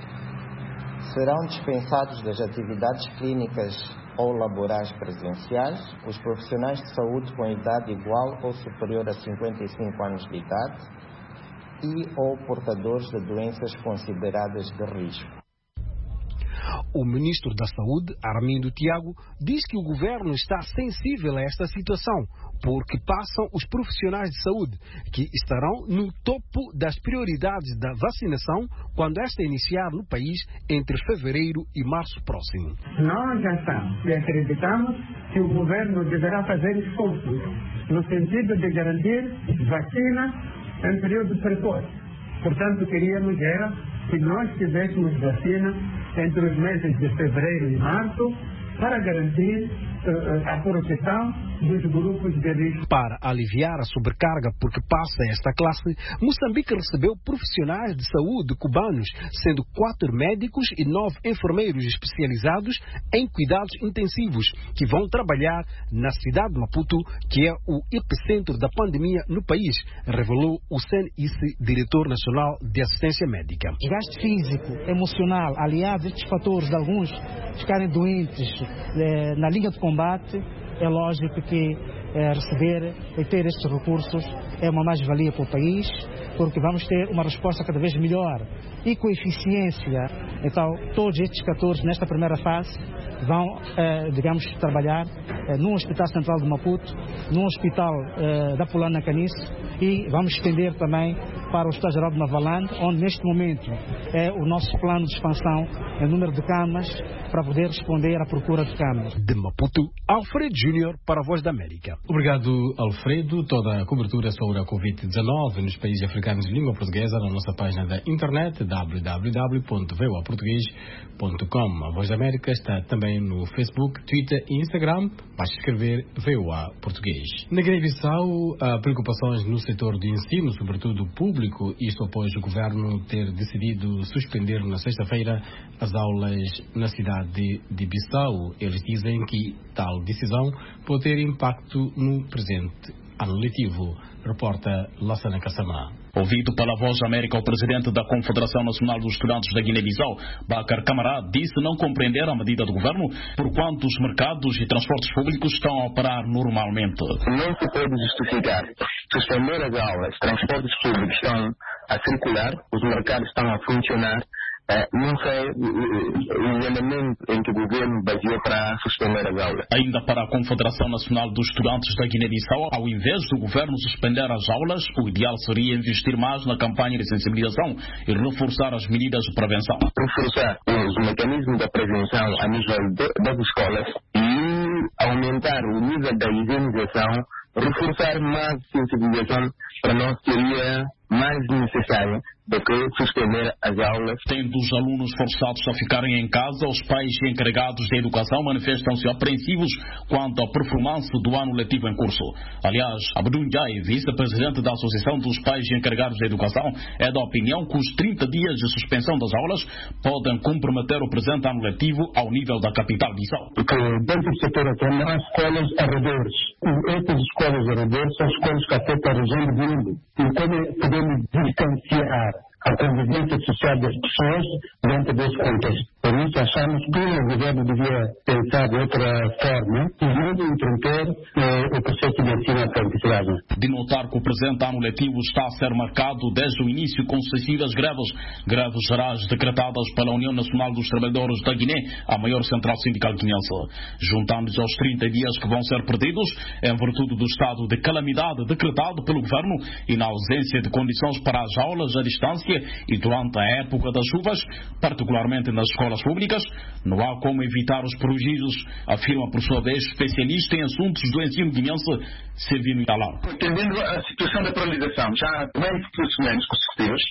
serão dispensados das atividades clínicas ou laborais presenciais os profissionais de saúde com idade igual ou superior a 55 anos de idade e ou portadores de doenças consideradas de risco. O ministro da Saúde, Armindo Tiago, diz que o governo está sensível a esta situação, porque passam os profissionais de saúde, que estarão no topo das prioridades da vacinação quando esta iniciar no país entre fevereiro e março próximo. Nós já estamos e acreditamos que o governo deverá fazer esforços no sentido de garantir vacina em período precoce. Portanto, queríamos que nós tivéssemos vacina entre os meses de fevereiro e março para garantir a proteção dos grupos de risco. Para aliviar a sobrecarga por que passa esta classe, Moçambique recebeu profissionais de saúde cubanos, sendo 4 médicos e 9 enfermeiros especializados em cuidados intensivos, que vão trabalhar na cidade de Maputo, que é o epicentro da pandemia no país, revelou o CNICE, diretor nacional de assistência médica. Desgaste físico, emocional, aliado a estes fatores de alguns ficarem doentes na linha de combate, é lógico que receber e ter estes recursos é uma mais-valia para o país, porque vamos ter uma resposta cada vez melhor e com eficiência. Então, todos estes 14 nesta primeira fase vão, trabalhar num Hospital Central de Maputo, num Hospital da Pulana Caniço, e vamos estender também para o Hospital Geral de Navalande, onde neste momento é o nosso plano de expansão, é o número de camas, para poder responder à procura de camas. De Maputo, Alfredo Júnior para a Voz da América. Obrigado, Alfredo. Toda a cobertura sobre a Covid-19 nos países africanos de língua portuguesa na nossa página da internet www.voaportugues.com. A Voz da América está também no Facebook, Twitter e Instagram. Basta escrever VOA Português. Na Guiné-Bissau, há preocupações no setor de ensino, sobretudo público, isto após o governo ter decidido suspender na sexta-feira as aulas na cidade de Bissau. Eles dizem que tal decisão pode ter impacto no presente ano letivo. Reporta Lassana Kassamá. Ouvido pela Voz da América, o presidente da Confederação Nacional dos Estudantes da Guiné-Bissau, Bakar Camará, disse não compreender a medida do governo, porquanto os mercados e transportes públicos estão a operar normalmente. Não se pode justificar suspender as aulas, transportes públicos estão a circular, os mercados estão a funcionar. Não sei o elemento em que o governo baseou para suspender as aulas. Ainda para a Confederação Nacional dos Estudantes da Guiné-Bissau, ao invés do governo suspender as aulas, o ideal seria investir mais na campanha de sensibilização e reforçar as medidas de prevenção. Reforçar os mecanismos da prevenção a nível das escolas e aumentar o nível da higienização, reforçar mais sensibilização para nós seria mais necessário do que suspender as aulas. Tendo os alunos forçados a ficarem em casa, os pais e encarregados da educação manifestam-se apreensivos quanto à performance do ano letivo em curso. Aliás, Abdul Jai, vice-presidente da Associação dos Pais e Encarregados da Educação, é da opinião que os 30 dias de suspensão das aulas podem comprometer o presente ano letivo ao nível da capital Bissau. Porque dentro do setor até não há escolas arredores. Essas escolas arredores são escolas que afetam a região do mundo. E como podemos distanciar a convivência social das pessoas dentro desse contexto? Por isso achamos que o governo devia pensar de outra forma e não interromper o processo de ensino-aprendizagem. De notar que o presente ano letivo está a ser marcado desde o início com sucessivas greves gerais decretadas pela União Nacional dos Trabalhadores da Guiné, a maior central sindical guinense, juntando-se aos 30 dias que vão ser perdidos em virtude do estado de calamidade decretado pelo governo e na ausência de condições para as aulas à distância e durante a época das chuvas, particularmente nas escolas públicas. Não há como evitar os prejuízos, afirma por sua vez especialista em assuntos do ensino guinense, Servino Yalau. Entendendo a situação da paralisação, já há mais de semanas consecutivas,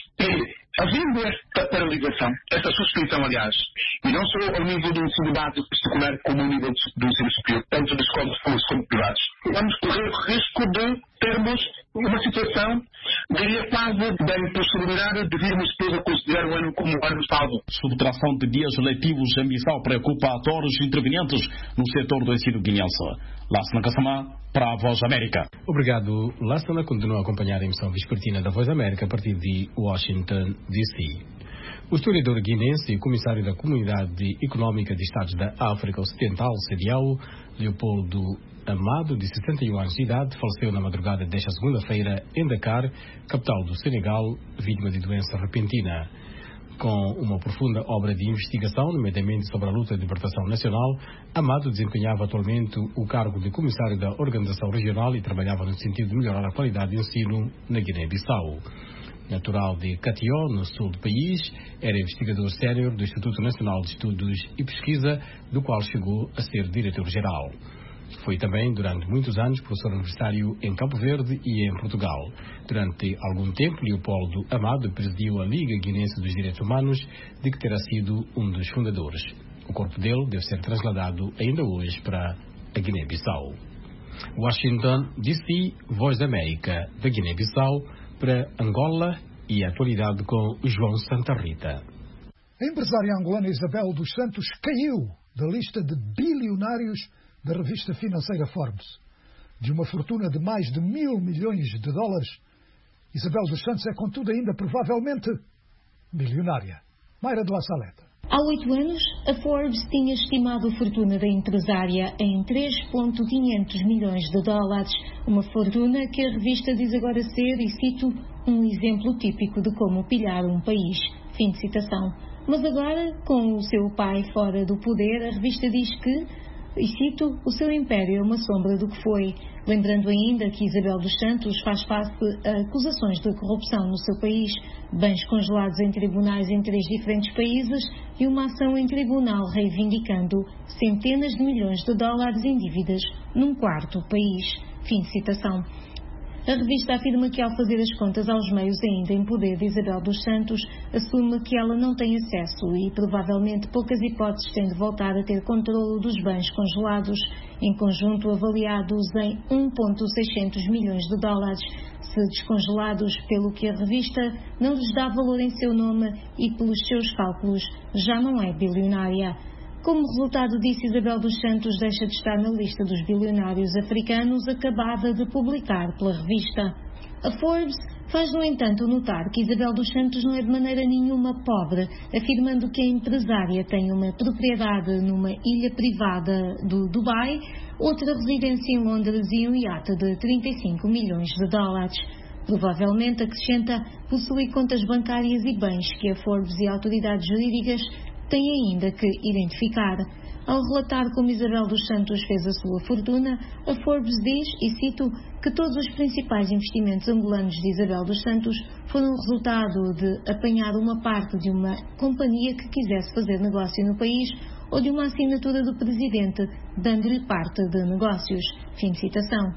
e havendo esta paralisação, esta suspensão, aliás, e não só ao nível do ensino básico particular, como ao nível do ensino superior, tanto das escolas públicas como privadas, vamos correr o risco de termos uma situação, diria quase, da impossibilidade de virmos depois a considerar o ano como um ano salvo. Subtração de dias letivos em Bissau preocupa atores intervenientes no setor do ensino guinense. Lassana Kassamá, para a Voz da América. Obrigado, Lassana. Continua a acompanhar a emissão vespertina da Voz da América a partir de Washington, D.C. O historiador guinense e comissário da Comunidade Económica de Estados da África Ocidental, CEDEAO, Leopoldo Amado, de 71 anos de idade, faleceu na madrugada desta segunda-feira em Dakar, capital do Senegal, vítima de doença repentina. Com uma profunda obra de investigação, nomeadamente sobre a luta de libertação nacional, Amado desempenhava atualmente o cargo de comissário da organização regional e trabalhava no sentido de melhorar a qualidade de ensino na Guiné-Bissau. Natural de Catió, no sul do país, era investigador sénior do Instituto Nacional de Estudos e Pesquisa, do qual chegou a ser diretor-geral. Foi também, durante muitos anos, professor universitário em Cabo Verde e em Portugal. Durante algum tempo, Leopoldo Amado presidiu a Liga Guinense dos Direitos Humanos, de que terá sido um dos fundadores. O corpo dele deve ser trasladado ainda hoje para a Guiné-Bissau. Washington, D.C., Voz da América, da Guiné-Bissau, para Angola e a atualidade com João Santa Rita. A empresária angolana Isabel dos Santos caiu da lista de bilionários da revista financeira Forbes. De uma fortuna de mais de $1.000 milhões, Isabel dos Santos é, contudo, ainda provavelmente bilionária. Mayra de La Saleta. Há 8 anos, a Forbes tinha estimado a fortuna da empresária em $3.500 milhões, uma fortuna que a revista diz agora ser, e cito, um exemplo típico de como pilhar um país. Fim de citação. Mas agora, com o seu pai fora do poder, a revista diz que e cito, o seu império é uma sombra do que foi, lembrando ainda que Isabel dos Santos faz face a acusações de corrupção no seu país, bens congelados em tribunais em 3 diferentes países e uma ação em tribunal reivindicando centenas de milhões de dólares em dívidas num 4º país. Fim de citação. A revista afirma que, ao fazer as contas aos meios ainda em poder de Isabel dos Santos, assume que ela não tem acesso e, provavelmente, poucas hipóteses tem de voltar a ter controlo dos bens congelados, em conjunto avaliados em 1,600 milhões de dólares, se descongelados, pelo que a revista não lhes dá valor em seu nome e, pelos seus cálculos, já não é bilionária. Como resultado disso, Isabel dos Santos deixa de estar na lista dos bilionários africanos acabada de publicar pela revista. A Forbes faz, no entanto, notar que Isabel dos Santos não é de maneira nenhuma pobre, afirmando que a empresária tem uma propriedade numa ilha privada do Dubai, outra residência em Londres e um iate de 35 milhões de dólares. Provavelmente, acrescenta, possui contas bancárias e bens que a Forbes e autoridades jurídicas têm ainda que identificar. Ao relatar como Isabel dos Santos fez a sua fortuna, a Forbes diz, e cito, que todos os principais investimentos angolanos de Isabel dos Santos foram resultado de apanhar uma parte de uma companhia que quisesse fazer negócio no país ou de uma assinatura do presidente, dando-lhe parte de negócios. Fim de citação.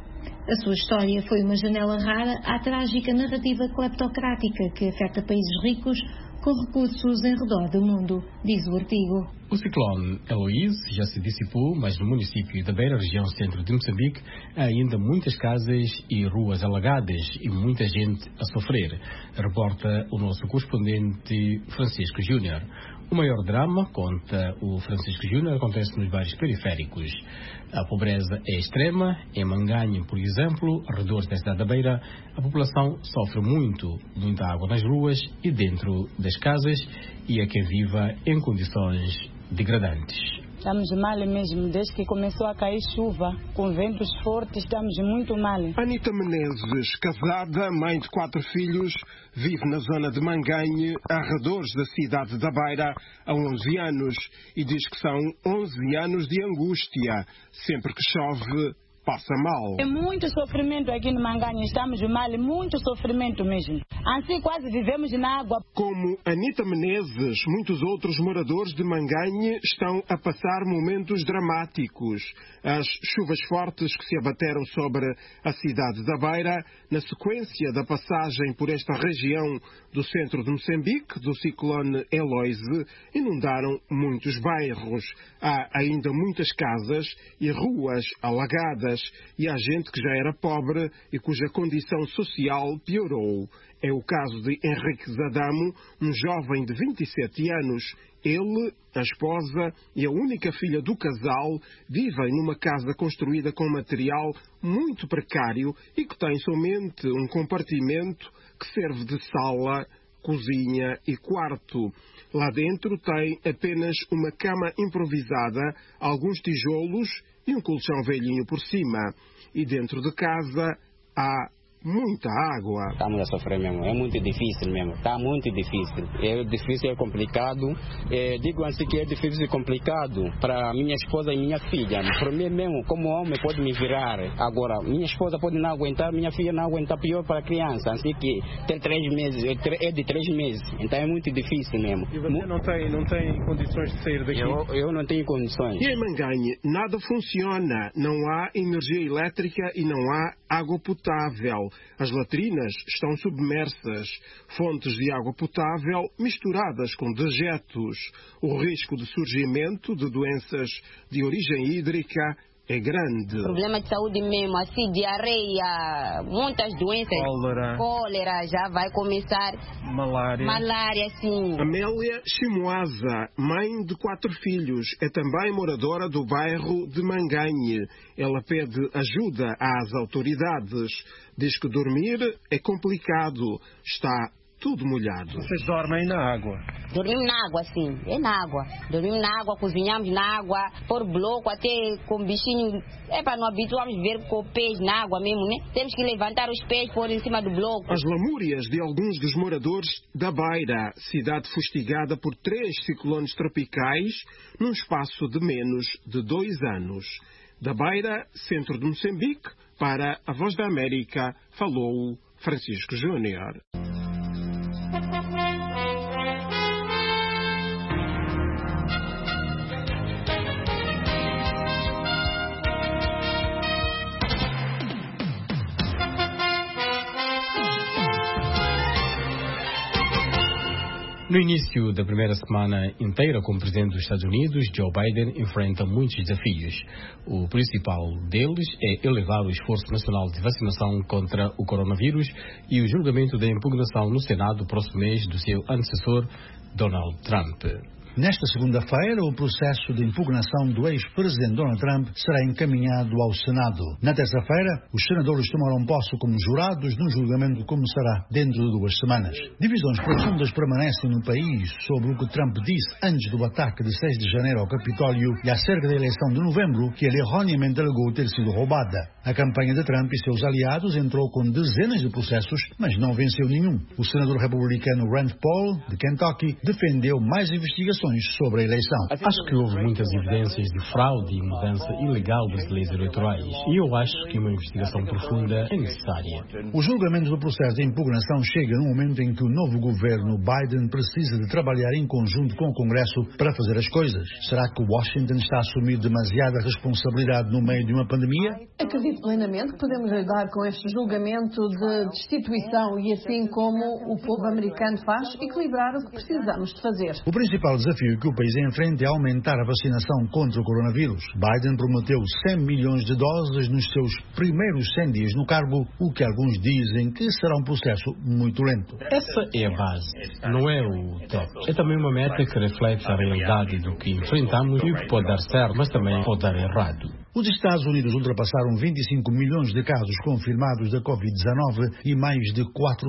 A sua história foi uma janela rara à trágica narrativa cleptocrática que afeta países ricos com recursos em redor do mundo, diz o artigo. O ciclone Eloise já se dissipou, mas no município da Beira, região centro de Moçambique, há ainda muitas casas e ruas alagadas e muita gente a sofrer, reporta o nosso correspondente Francisco Júnior. O maior drama, conta o Francisco Júnior, acontece nos bairros periféricos. A pobreza é extrema. Em Manganha, por exemplo, arredores da cidade da Beira, a população sofre muita água nas ruas e dentro das casas, e há quem viva em condições degradantes. Estamos mal mesmo, desde que começou a cair chuva, com ventos fortes, estamos muito mal. Anita Menezes, casada, mãe de 4 filhos, vive na zona de Manganha, arredores da cidade da Beira, há 11 anos, e diz que são 11 anos de angústia. Sempre que chove, passa mal. É muito sofrimento aqui no Manganha, estamos mal, muito sofrimento mesmo. Assim quase vivemos na água. Como Anita Menezes, muitos outros moradores de Manganha estão a passar momentos dramáticos. As chuvas fortes que se abateram sobre a cidade da Beira, na sequência da passagem por esta região do centro de Moçambique, do ciclone Eloise, inundaram muitos bairros. Há ainda muitas casas e ruas alagadas, e há gente que já era pobre e cuja condição social piorou. É o caso de Henrique Zadamo, um jovem de 27 anos. Ele, a esposa e a única filha do casal vivem numa casa construída com material muito precário e que tem somente um compartimento que serve de sala, cozinha e quarto. Lá dentro tem apenas uma cama improvisada, alguns tijolos e um colchão velhinho por cima. E dentro de casa há muita água. Estamos a sofrer mesmo, é muito difícil mesmo, está muito difícil. É difícil, é complicado. Digo assim que é difícil e complicado para minha esposa e minha filha. Para mim mesmo, como homem, pode me virar. Agora, minha esposa pode não aguentar, minha filha não aguenta, pior para a criança. Assim que tem 3 meses, é de 3 meses, então é muito difícil mesmo. E você não tem condições de sair daqui? Eu não tenho condições. E em Manganha, nada funciona, não há energia elétrica e não há água potável. As latrinas estão submersas, fontes de água potável misturadas com dejetos. O risco de surgimento de doenças de origem hídrica é grande. Problema de saúde mesmo, assim, diarreia, muitas doenças. Cólera, já vai começar. Malária, sim. Amélia Chimoasa, mãe de 4 filhos, é também moradora do bairro de Manganha. Ela pede ajuda às autoridades. Diz que dormir é complicado. Está tudo molhado. Vocês dormem na água? Dormimos na água, sim. É na água. Dormimos na água, cozinhamos na água, por bloco, até com bichinho. É para não habituarmos a ver com pés na água mesmo, né? Temos que levantar os pés por em cima do bloco. As lamúrias de alguns dos moradores da Beira, cidade fustigada por 3 ciclones tropicais num espaço de menos de 2 anos. Da Beira, centro de Moçambique, para a Voz da América, falou Francisco Júnior. No início da primeira semana inteira como presidente dos Estados Unidos, Joe Biden enfrenta muitos desafios. O principal deles é elevar o esforço nacional de vacinação contra o coronavírus e o julgamento da impugnação no Senado no próximo mês do seu antecessor, Donald Trump. Nesta segunda-feira, o processo de impugnação do ex-presidente Donald Trump será encaminhado ao Senado. Na terça-feira, os senadores tomarão posse como jurados num julgamento que começará dentro de 2 semanas. Divisões profundas permanecem no país sobre o que Trump disse antes do ataque de 6 de janeiro ao Capitólio e acerca da eleição de novembro, que ele erroneamente alegou ter sido roubada. A campanha de Trump e seus aliados entrou com dezenas de processos, mas não venceu nenhum. O senador republicano Rand Paul, de Kentucky, defendeu mais investigações sobre a eleição. Acho que houve muitas evidências de fraude e mudança ilegal das leis eleitorais. E eu acho que uma investigação profunda é necessária. O julgamento do processo de impugnação chega num momento em que o novo governo Biden precisa de trabalhar em conjunto com o Congresso para fazer as coisas. Será que Washington está a assumir demasiada responsabilidade no meio de uma pandemia? Acredito plenamente que podemos lidar com este julgamento de destituição e, assim como o povo americano faz, equilibrar o que precisamos de fazer. O principal desafio que o país enfrenta é aumentar a vacinação contra o coronavírus. Biden prometeu 100 milhões de doses nos seus primeiros 100 dias no cargo, o que alguns dizem que será um processo muito lento. Essa é a base, não é o teto. É também uma meta que reflete a realidade do que enfrentamos e o que pode dar certo, mas também pode dar errado. Os Estados Unidos ultrapassaram 25 milhões de casos confirmados da Covid-19 e mais de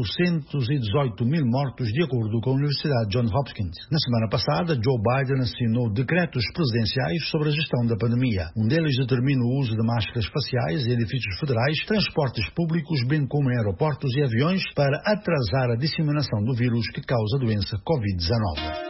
418 mil mortos, de acordo com a Universidade Johns Hopkins. Na semana passada, Joe Biden assinou decretos presidenciais sobre a gestão da pandemia. Um deles determina o uso de máscaras faciais em edifícios federais, transportes públicos, bem como em aeroportos e aviões, para atrasar a disseminação do vírus que causa a doença Covid-19.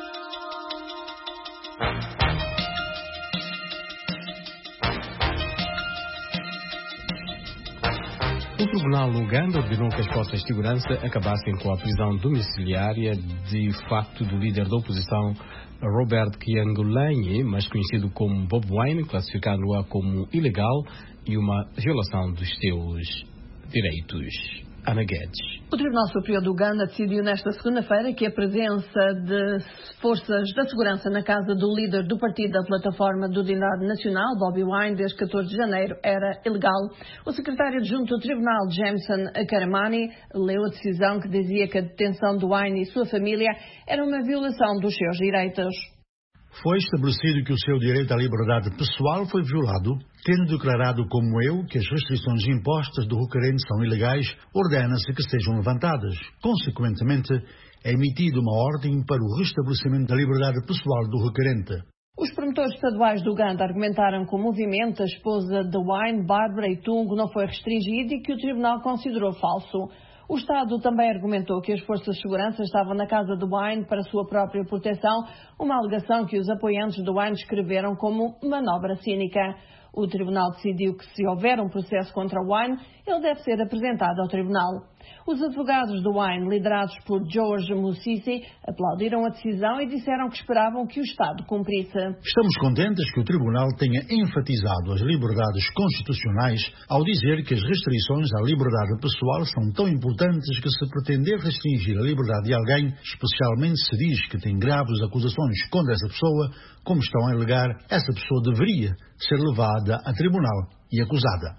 O Tribunal Uganda ordenou que as forças de segurança acabassem com a prisão domiciliária de facto do líder da oposição, Robert Kyagulanyi, mais conhecido como Bobi Wine, classificando-a como ilegal e uma violação dos seus direitos. Ana Guedes. O Tribunal Superior do Uganda decidiu nesta segunda-feira que a presença de forças da segurança na casa do líder do partido da Plataforma de Unidade Nacional, Bobi Wine, desde 14 de janeiro, era ilegal. O secretário adjunto do Tribunal, Jameson Karamani, leu a decisão que dizia que a detenção de Wine e sua família era uma violação dos seus direitos. Foi estabelecido que o seu direito à liberdade pessoal foi violado, tendo declarado como eu que as restrições impostas do requerente são ilegais, ordena-se que sejam levantadas. Consequentemente, é emitida uma ordem para o restabelecimento da liberdade pessoal do requerente. Os promotores estaduais do Uganda argumentaram que o movimento da esposa de Wine, Barbara Itungo, não foi restringido e que o tribunal considerou falso. O Estado também argumentou que as forças de segurança estavam na casa do Wine para sua própria proteção, uma alegação que os apoiantes do Wine descreveram como manobra cínica. O tribunal decidiu que, se houver um processo contra o Wine, ele deve ser apresentado ao tribunal. Os advogados do Wine, liderados por George Musisi, aplaudiram a decisão e disseram que esperavam que o Estado cumprisse. Estamos contentes que o tribunal tenha enfatizado as liberdades constitucionais ao dizer que as restrições à liberdade pessoal são tão importantes que, se pretender restringir a liberdade de alguém, especialmente se diz que tem graves acusações contra essa pessoa, como estão a alegar, essa pessoa deveria ser levada a tribunal e acusada.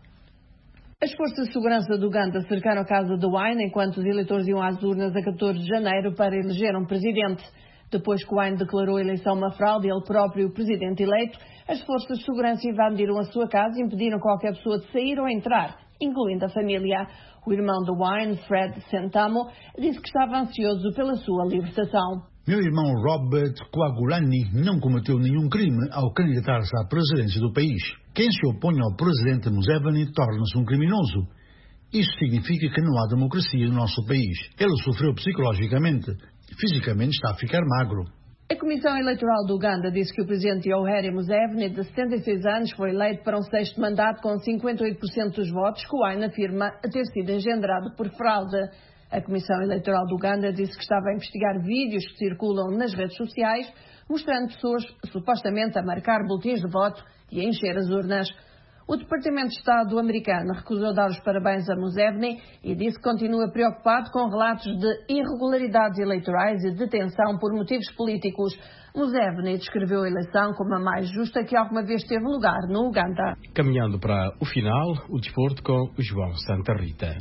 As forças de segurança do Uganda cercaram a casa de Wine enquanto os eleitores iam às urnas a 14 de janeiro para eleger um presidente. Depois que Wine declarou a eleição uma fraude e ele próprio o presidente eleito, as forças de segurança invadiram a sua casa e impediram qualquer pessoa de sair ou entrar, incluindo a família. O irmão de Wine, Fred Santamo, disse que estava ansioso pela sua libertação. Meu irmão Robert Kyagulanyi não cometeu nenhum crime ao candidatar-se à presidência do país. Quem se opõe ao presidente Museveni torna-se um criminoso. Isso significa que não há democracia no nosso país. Ele sofreu psicologicamente. Fisicamente está a ficar magro. A Comissão Eleitoral do Uganda disse que o presidente Yoweri Museveni, de 76 anos, foi eleito para um sexto mandato com 58% dos votos, que o Wine afirma a ter sido engendrado por fraude. A Comissão Eleitoral do Uganda disse que estava a investigar vídeos que circulam nas redes sociais, mostrando pessoas supostamente a marcar boletins de voto e a encher as urnas. O Departamento de Estado americano recusou dar os parabéns a Museveni e disse que continua preocupado com relatos de irregularidades eleitorais e detenção por motivos políticos. Museveni descreveu a eleição como a mais justa que alguma vez teve lugar no Uganda. Caminhando para o final, o desporto com o João Santa Rita.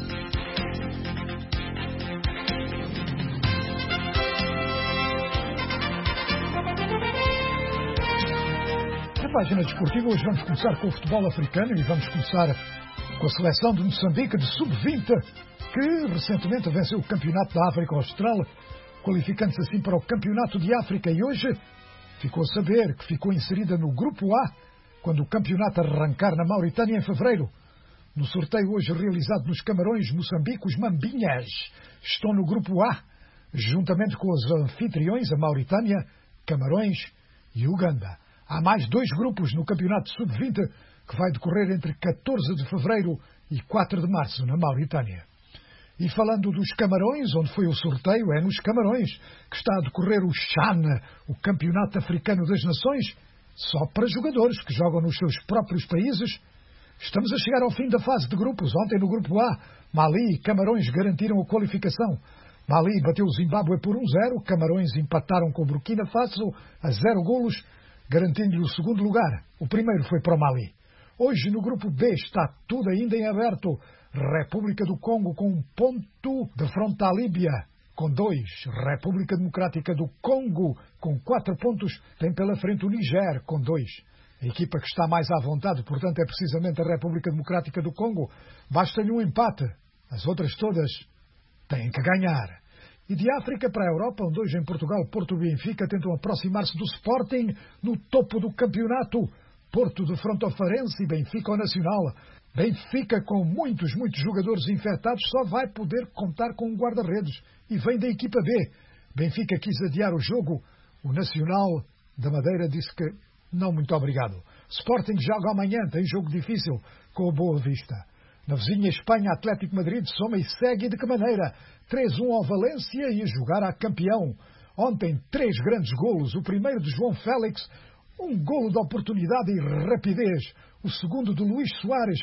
Na página desportiva, hoje vamos começar com o futebol africano e vamos começar com a seleção de Moçambique de sub-20, que recentemente venceu o Campeonato da África Austral, qualificando-se assim para o Campeonato de África, e hoje ficou a saber que ficou inserida no Grupo A, quando o campeonato arrancar na Mauritânia em fevereiro. No sorteio hoje realizado nos Camarões, Moçambique, os Mambinhas estão no Grupo A, juntamente com os anfitriões, a Mauritânia, Camarões e Uganda. Há mais 2 grupos no Campeonato Sub-20 que vai decorrer entre 14 de fevereiro e 4 de março, na Mauritânia. E falando dos Camarões, onde foi o sorteio, é nos Camarões que está a decorrer o CHAN, o Campeonato Africano das Nações, só para jogadores que jogam nos seus próprios países. Estamos a chegar ao fim da fase de grupos. Ontem no Grupo A, Mali e Camarões garantiram a qualificação. Mali bateu o Zimbábue por 1-0, Camarões empataram com o Burkina Faso a 0 golos, garantindo-lhe o segundo lugar. O primeiro foi para o Mali. Hoje, no Grupo B, está tudo ainda em aberto. República do Congo com 1 ponto, defronta a Líbia com 2. República Democrática do Congo com 4 pontos, tem pela frente o Niger com 2. A equipa que está mais à vontade, portanto, é precisamente a República Democrática do Congo. Basta-lhe um empate. As outras todas têm que ganhar. E de África para a Europa, onde hoje em Portugal, Porto e Benfica tentam aproximar-se do Sporting no topo do campeonato. Porto defronta o Farense e Benfica ao Nacional. Benfica, com muitos jogadores infectados, só vai poder contar com um guarda-redes. E vem da equipa B. Benfica quis adiar o jogo. O Nacional da Madeira disse que não, muito obrigado. Sporting joga amanhã, tem jogo difícil com o Boa Vista. Na vizinha Espanha, Atlético Madrid soma e segue de que maneira? 3-1 ao Valência e a jogar a campeão. Ontem, 3 grandes golos. O primeiro de João Félix, um golo de oportunidade e rapidez. O segundo de Luís Soares,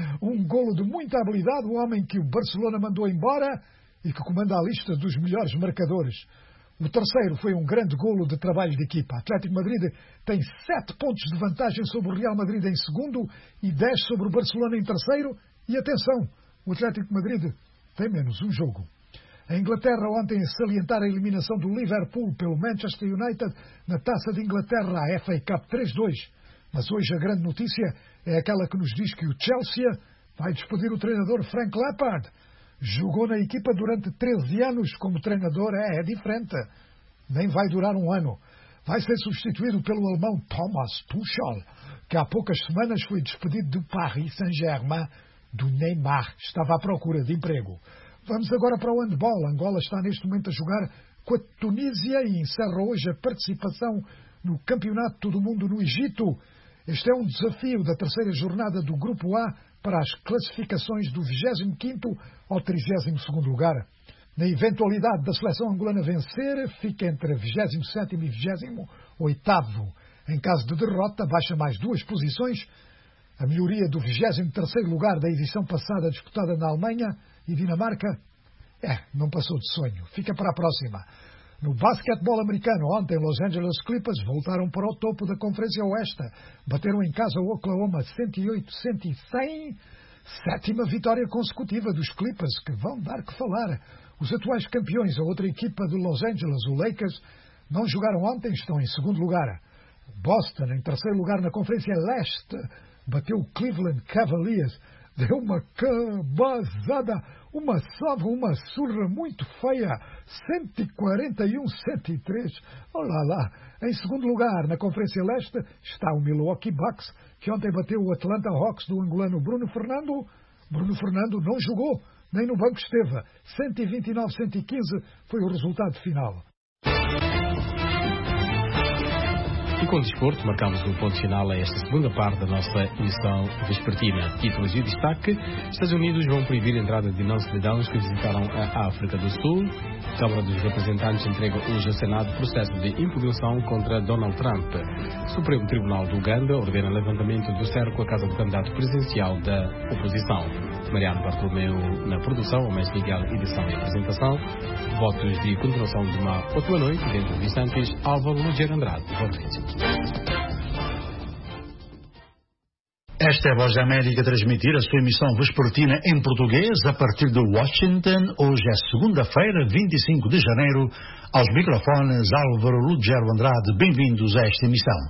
um golo de muita habilidade, o homem que o Barcelona mandou embora e que comanda a lista dos melhores marcadores. O terceiro foi um grande golo de trabalho de equipa. Atlético Madrid tem 7 pontos de vantagem sobre o Real Madrid em segundo e 10 sobre o Barcelona em terceiro. E atenção, o Atlético Madrid tem menos um jogo. A Inglaterra ontem a salientar a eliminação do Liverpool pelo Manchester United na Taça de Inglaterra, a FA Cup 3-2. Mas hoje a grande notícia é aquela que nos diz que o Chelsea vai despedir o treinador Frank Lampard. Jogou na equipa durante 13 anos como treinador, é diferente. Nem vai durar um ano. Vai ser substituído pelo alemão Thomas Tuchel, que há poucas semanas foi despedido do Paris Saint-Germain, do Neymar. Estava à procura de emprego. Vamos agora para o handball. Angola está neste momento a jogar com a Tunísia e encerra hoje a participação no Campeonato do Mundo no Egito. Este é um desafio da terceira jornada do Grupo A para as classificações do 25º ao 32º lugar. Na eventualidade da seleção angolana vencer, fica entre 27º e 28º. Em caso de derrota, baixa mais 2 posições. A melhoria do 23º lugar da edição passada disputada na Alemanha e Dinamarca, não passou de sonho. Fica para a próxima. No basquetebol americano, ontem, Los Angeles Clippers voltaram para o topo da Conferência Oeste. Bateram em casa o Oklahoma 108-100. 7ª vitória consecutiva dos Clippers, que vão dar que falar. Os atuais campeões, a outra equipa de Los Angeles, o Lakers, não jogaram ontem, estão em segundo lugar. Boston, em terceiro lugar na Conferência Leste, bateu o Cleveland Cavaliers deu uma cabazada, uma sova, uma surra muito feia, 141-103. Olá lá. Em segundo lugar, na Conferência Leste, está o Milwaukee Bucks, que ontem bateu o Atlanta Hawks do angolano Bruno Fernando. Bruno Fernando não jogou, nem no banco esteve. 129-115 foi o resultado final. E com o desporto, marcamos um ponto final a esta segunda parte da nossa emissão vespertina. Títulos e destaque: Estados Unidos vão proibir a entrada de não-cidadãos que visitaram a África do Sul. Câmara dos Representantes entrega hoje ao Senado processo de impugnação contra Donald Trump. Supremo Tribunal do Uganda ordena levantamento do cerco à casa do candidato presidencial da oposição. Mariano Bartolomeu na produção, Homens Miguel, edição e apresentação. Votos de continuação de uma ótima noite dentro de instantes. Álvaro Lugero Andrade. Esta é a Voz da América a transmitir a sua emissão vespertina em português a partir de Washington. Hoje é segunda-feira, 25 de janeiro. Aos microfones, Álvaro Lugero Andrade. Bem-vindos a esta emissão.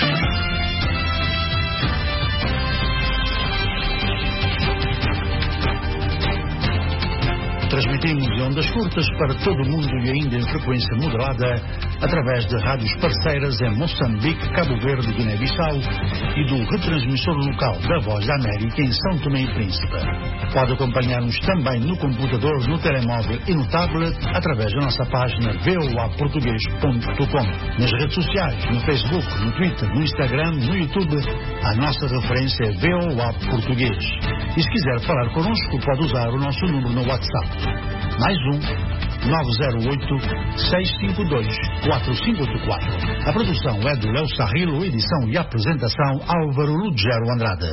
Transmitimos em ondas curtas para todo o mundo e ainda em frequência moderada através de rádios parceiras em Moçambique, Cabo Verde, Guiné-Bissau e do retransmissor local da Voz da América em São Tomé e Príncipe. Pode acompanhar-nos também no computador, no telemóvel e no tablet através da nossa página voaportugues.com. Nas redes sociais, no Facebook, no Twitter, no Instagram, no YouTube, a nossa referência é VOA Português. E se quiser falar connosco, pode usar o nosso número no WhatsApp. Mais 908-652-4584. A produção é do Léo Sarrilo, edição e apresentação Álvaro Lugero Andrade.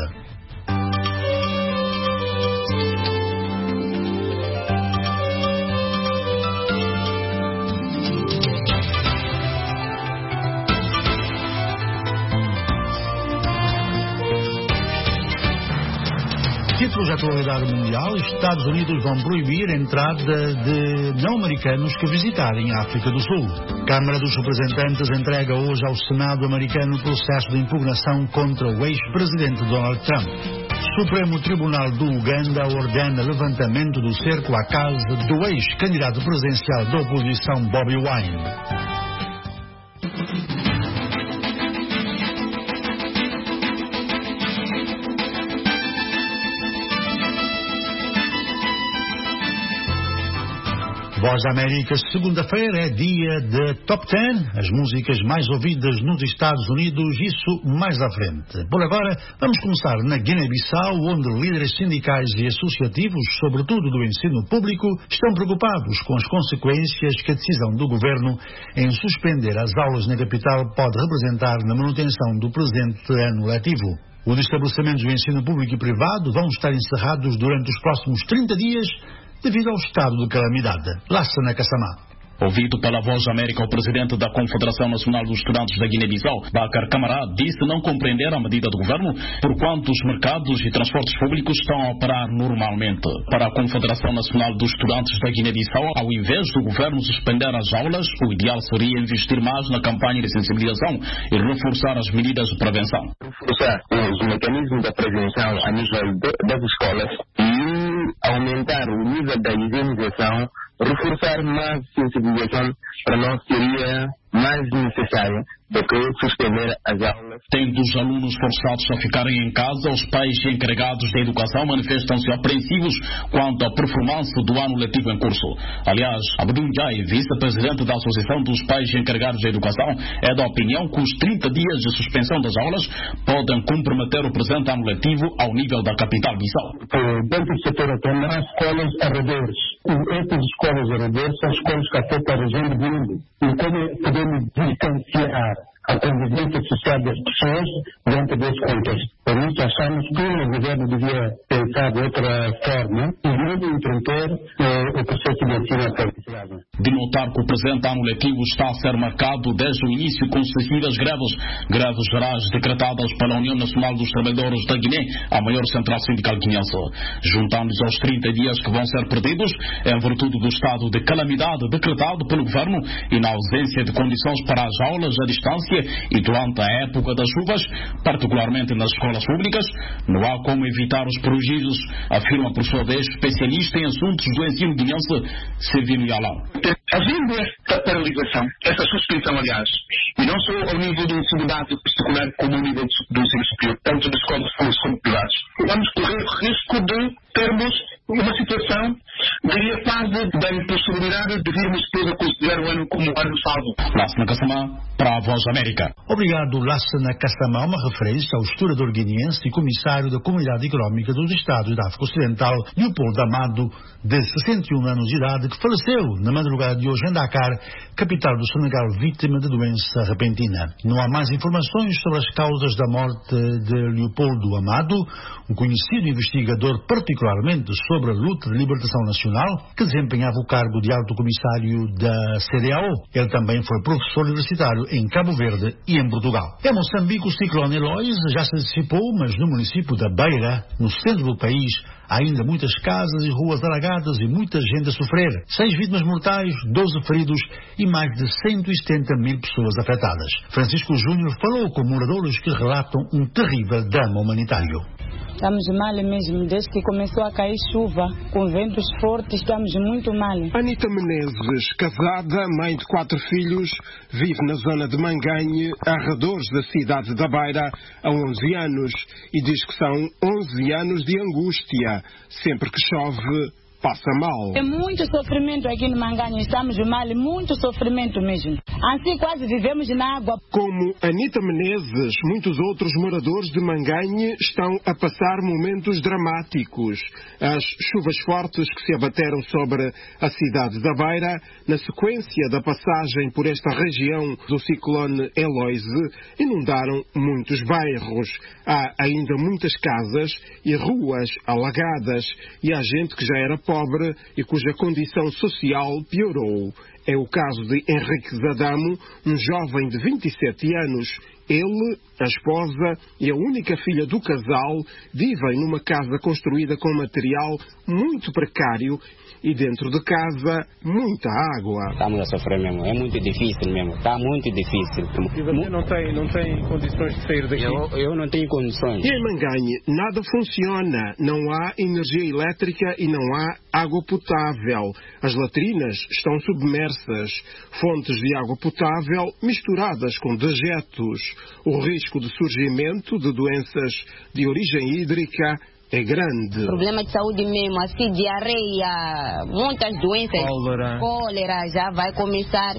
Títulos de atualidade mundial: Estados Unidos vão proibir a entrada de não-americanos que visitarem a África do Sul. Câmara dos Representantes entrega hoje ao Senado americano o processo de impugnação contra o ex-presidente Donald Trump. Supremo Tribunal do Uganda ordena levantamento do cerco à casa do ex-candidato presidencial da oposição Bobi Wine. Voz da América, segunda-feira é dia de Top 10, as músicas mais ouvidas nos Estados Unidos, isso mais à frente. Por agora, vamos começar na Guiné-Bissau, onde líderes sindicais e associativos, sobretudo do ensino público, estão preocupados com as consequências que a decisão do governo em suspender as aulas na capital pode representar na manutenção do presente ano letivo. Os estabelecimentos do ensino público e privado vão estar encerrados durante os próximos 30 dias, devido ao estado de calamidade. Lassana Kassamá. Ouvido pela Voz da América, o presidente da Confederação Nacional dos Estudantes da Guiné-Bissau, Bakar Camara, disse não compreender a medida do governo, porquanto os mercados e transportes públicos estão a operar normalmente. Para a Confederação Nacional dos Estudantes da Guiné-Bissau, ao invés do governo suspender as aulas, o ideal seria investir mais na campanha de sensibilização e reforçar as medidas de prevenção. Reforçar os mecanismos da prevenção a nível das escolas e aumentar o nível da higienização, reforçar mais sensibilização para nós seria mais necessário do que suspender as aulas. Tendo os alunos forçados a ficarem em casa, os pais e encarregados da educação manifestam-se apreensivos quanto à performance do ano letivo em curso. Aliás, Abdul Jai, vice-presidente da Associação dos Pais e Encarregados da Educação, é da opinião que os 30 dias de suspensão das aulas podem comprometer o presente ano letivo ao nível da capital Bissau. Dentro do setor autónomo, há escolas arredores. Essas escolas arredores são escolas que afetam a região do mundo. E como podemos distanciar a convivência social das pessoas dentro desse contexto? Por isso, achamos que o governo devia pensar de outra forma e não interromper o processo de ensino partilhado. De notar que o presente ano letivo está a ser marcado desde o início com sucessivas greves gerais decretadas pela União Nacional dos Trabalhadores da Guiné, a maior central sindical guinense, juntando-se aos 30 dias que vão ser perdidos em virtude do estado de calamidade decretado pelo governo e na ausência de condições para as aulas à distância. e durante a época das chuvas, particularmente nas escolas públicas, não há como evitar os prejuízos, afirma por sua vez especialista em assuntos do ensino guinense, Servino Yalão. Havendo esta paralisação, esta suspensão, aliás, e não só ao nível do ensino básico particular como ao nível do ensino superior, tanto das escolas públicas como privadas, vamos correr o risco de termos uma situação, diria quase, da impossibilidade de virmos depois a considerar o ano como um ano salvo. Lassana Kassamá, para a Voz da América. Obrigado, Lassana Kassamá, uma referência ao historiador guineense e comissário da Comunidade Económica dos Estados da África Ocidental, Leopoldo Amado, de 61 anos de idade, que faleceu na madrugada de hoje em Dakar, capital do Senegal, vítima de doença repentina. Não há mais informações sobre as causas da morte de Leopoldo Amado, um conhecido investigador particularmente sobre a luta de libertação nacional, que desempenhava o cargo de alto comissário da CEDEAO. Ele também foi professor universitário em Cabo Verde e em Portugal. Em Moçambique, o ciclone Eloise já se dissipou, mas no município da Beira, no centro do país, há ainda muitas casas e ruas alagadas e muita gente a sofrer. 6 vítimas mortais, 12 feridos e mais de 170 mil pessoas afetadas. Francisco Júnior falou com moradores que relatam um terrível drama humanitário. Estamos mal mesmo, desde que começou a cair chuva, com ventos fortes, estamos muito mal. Anita Menezes, casada, mãe de 4 filhos, vive na zona de Manganhe, arredores da cidade da Beira, há 11 anos, e diz que são 11 anos de angústia. Sempre que chove, passa mal. É muito sofrimento aqui no Manganhe, estamos mal, muito sofrimento mesmo. Assim quase vivemos na água. Como Anita Menezes, muitos outros moradores de Manganhe estão a passar momentos dramáticos. As chuvas fortes que se abateram sobre a cidade da Beira, na sequência da passagem por esta região do ciclone Eloise, inundaram muitos bairros. Há ainda muitas casas e ruas alagadas e há gente que já era pobre e cuja condição social piorou. É o caso de Henrique Zadamo, um jovem de 27 anos. Ele, a esposa e a única filha do casal vivem numa casa construída com material muito precário e dentro de casa muita água. Estamos a sofrer mesmo, é muito difícil mesmo, está muito difícil. E você não tem condições de sair daqui? Eu não tenho condições. E em Manganhe nada funciona, não há energia elétrica e não há água potável. As latrinas estão submersas, fontes de água potável misturadas com dejetos. O risco de surgimento de doenças de origem hídrica é grande. Problema de saúde mesmo, assim, diarreia, muitas doenças. Cólera já vai começar.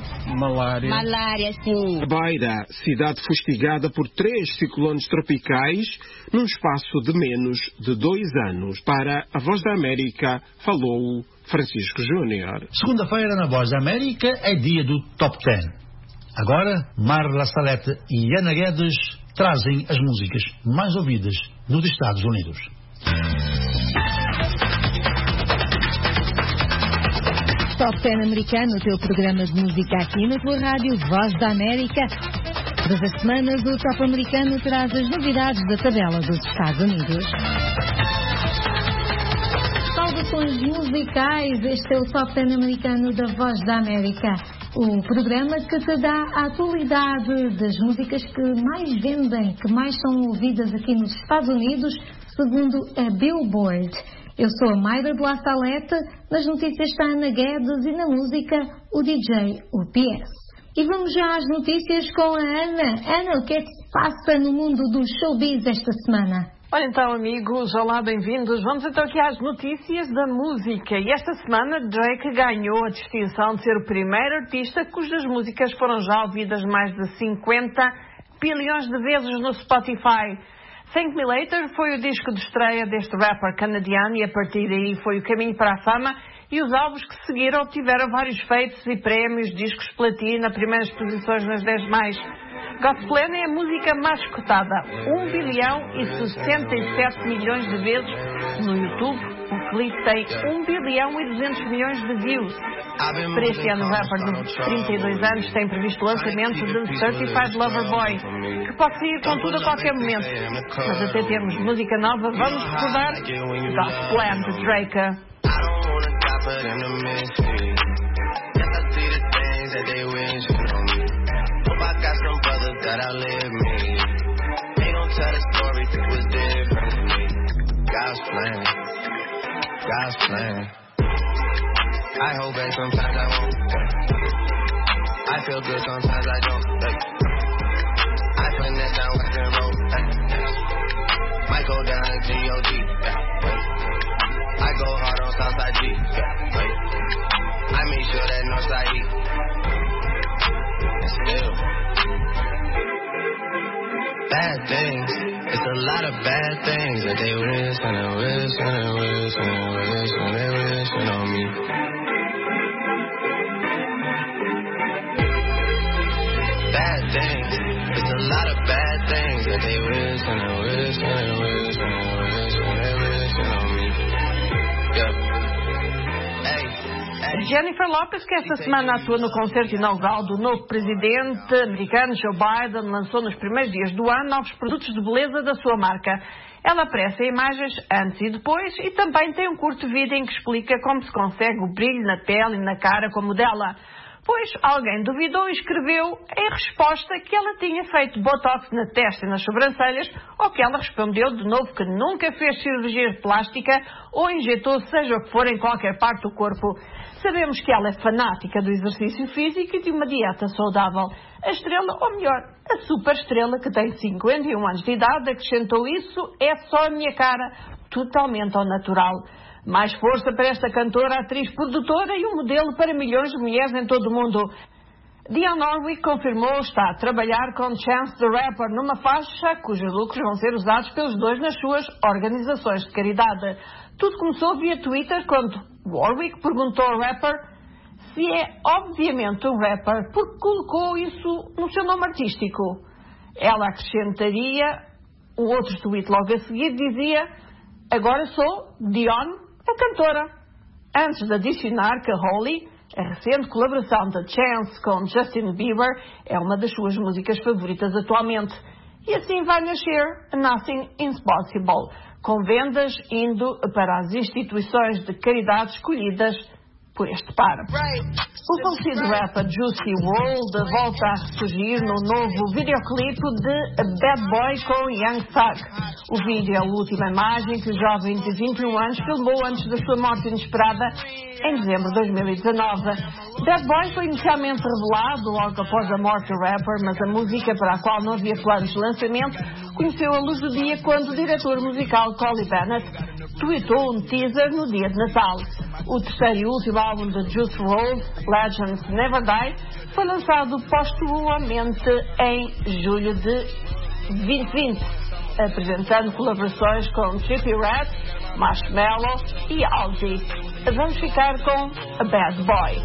Malária, sim. Beira, cidade fustigada por 3 ciclones tropicais num espaço de menos de 2 anos. Para a Voz da América, falou Francisco Júnior. Segunda-feira, na Voz da América, é dia do Top 10. Agora, Marla Salete e Ana Guedes trazem as músicas mais ouvidas nos Estados Unidos. Top 10 americano, o teu programa de música aqui na tua rádio Voz da América. Todas as semanas o Top americano traz as novidades da tabela dos Estados Unidos. Saudações musicais, este é o Top 10 americano da Voz da América. O programa que te dá a atualidade das músicas que mais vendem, que mais são ouvidas aqui nos Estados Unidos, segundo a Billboard. Eu sou a Mayra de La Salete, nas notícias está a Ana Guedes e na música o DJ UPS. E vamos já às notícias com a Ana. Ana, o que é que se passa no mundo do showbiz esta semana? Olha então, amigos, olá, bem-vindos. Vamos então aqui às notícias da música. E esta semana Drake ganhou a distinção de ser o primeiro artista cujas músicas foram já ouvidas mais de 50 bilhões de vezes no Spotify. Thank Me Later foi o disco de estreia deste rapper canadiano e a partir daí foi o caminho para a fama e os álbuns que seguiram obtiveram vários feitos e prémios, discos platina, primeiras posições nas 10 mais. Gospel é a música mais cotada, 1 bilhão e 67 milhões de vezes no YouTube. O clipe tem 1 bilhão e 200 milhões de views. Para este ano, o rapper de 32 anos tem previsto o lançamento de Certified Lover Boy, que pode sair com tudo a qualquer momento. Mas até termos música nova, vamos recordar Gospel de Drake. that outlived me. Ain't gon' tell the story if it was different to me. God's plan, God's plan. I hold back sometimes I won't. I feel good sometimes I don't. I finesse down Western Road. Might go down to G.O.D. I go hard on Southside G. I make sure that Northside E. And still, bad things. It's a lot of bad things that they wish and they wish and they wish and they wish and they wish on me. Bad things. It's a lot of bad things that they wish and they wish and they wish and they wish and they wish on me. Yeah. Jennifer Lopez, que esta semana atua no concerto inaugural do novo presidente americano Joe Biden, lançou nos primeiros dias do ano novos produtos de beleza da sua marca. Ela aparece em imagens antes e depois e também tem um curto vídeo em que explica como se consegue o brilho na pele e na cara como dela. Pois alguém duvidou e escreveu em resposta que ela tinha feito botox na testa e nas sobrancelhas, ou que ela respondeu de novo que nunca fez cirurgia plástica ou injetou seja o que for em qualquer parte do corpo. Sabemos que ela é fanática do exercício físico e de uma dieta saudável. A estrela, ou melhor, a super estrela que tem 51 anos de idade, acrescentou isso, é só a minha cara, totalmente ao natural. Mais força para esta cantora, atriz, produtora e um modelo para milhões de mulheres em todo o mundo. Dionne Warwick confirmou estar a trabalhar com Chance the Rapper numa faixa cujos lucros vão ser usados pelos dois nas suas organizações de caridade. Tudo começou via Twitter quando Warwick perguntou ao rapper se é obviamente um rapper porque colocou isso no seu nome artístico. Ela acrescentaria um outro tweet logo a seguir, dizia: agora sou Dionne, a cantora. Antes de adicionar que Holy, a recente colaboração da Chance com Justin Bieber, é uma das suas músicas favoritas atualmente. E assim vai nascer Nothing is Possible, com vendas indo para as instituições de caridade escolhidas por este par. O falecido rapper Juicy WRLD volta a ressurgir no novo videoclipe de Bad Boy com Young Thug. O vídeo é a última imagem que o jovem de 21 anos filmou antes da sua morte inesperada em dezembro de 2019. Bad Boy foi inicialmente revelado logo após a morte do rapper, mas a música, para a qual não havia planos de lançamento, conheceu a luz do dia quando o diretor musical Collie Bennett tweetou um teaser no dia de Natal. O terceiro e último álbum de Juice WRLD, Legends Never Die, foi lançado postumamente em julho de 2020, apresentando colaborações com Trippie Redd, Marshmello e Halsey. Vamos ficar com A Bad Boy.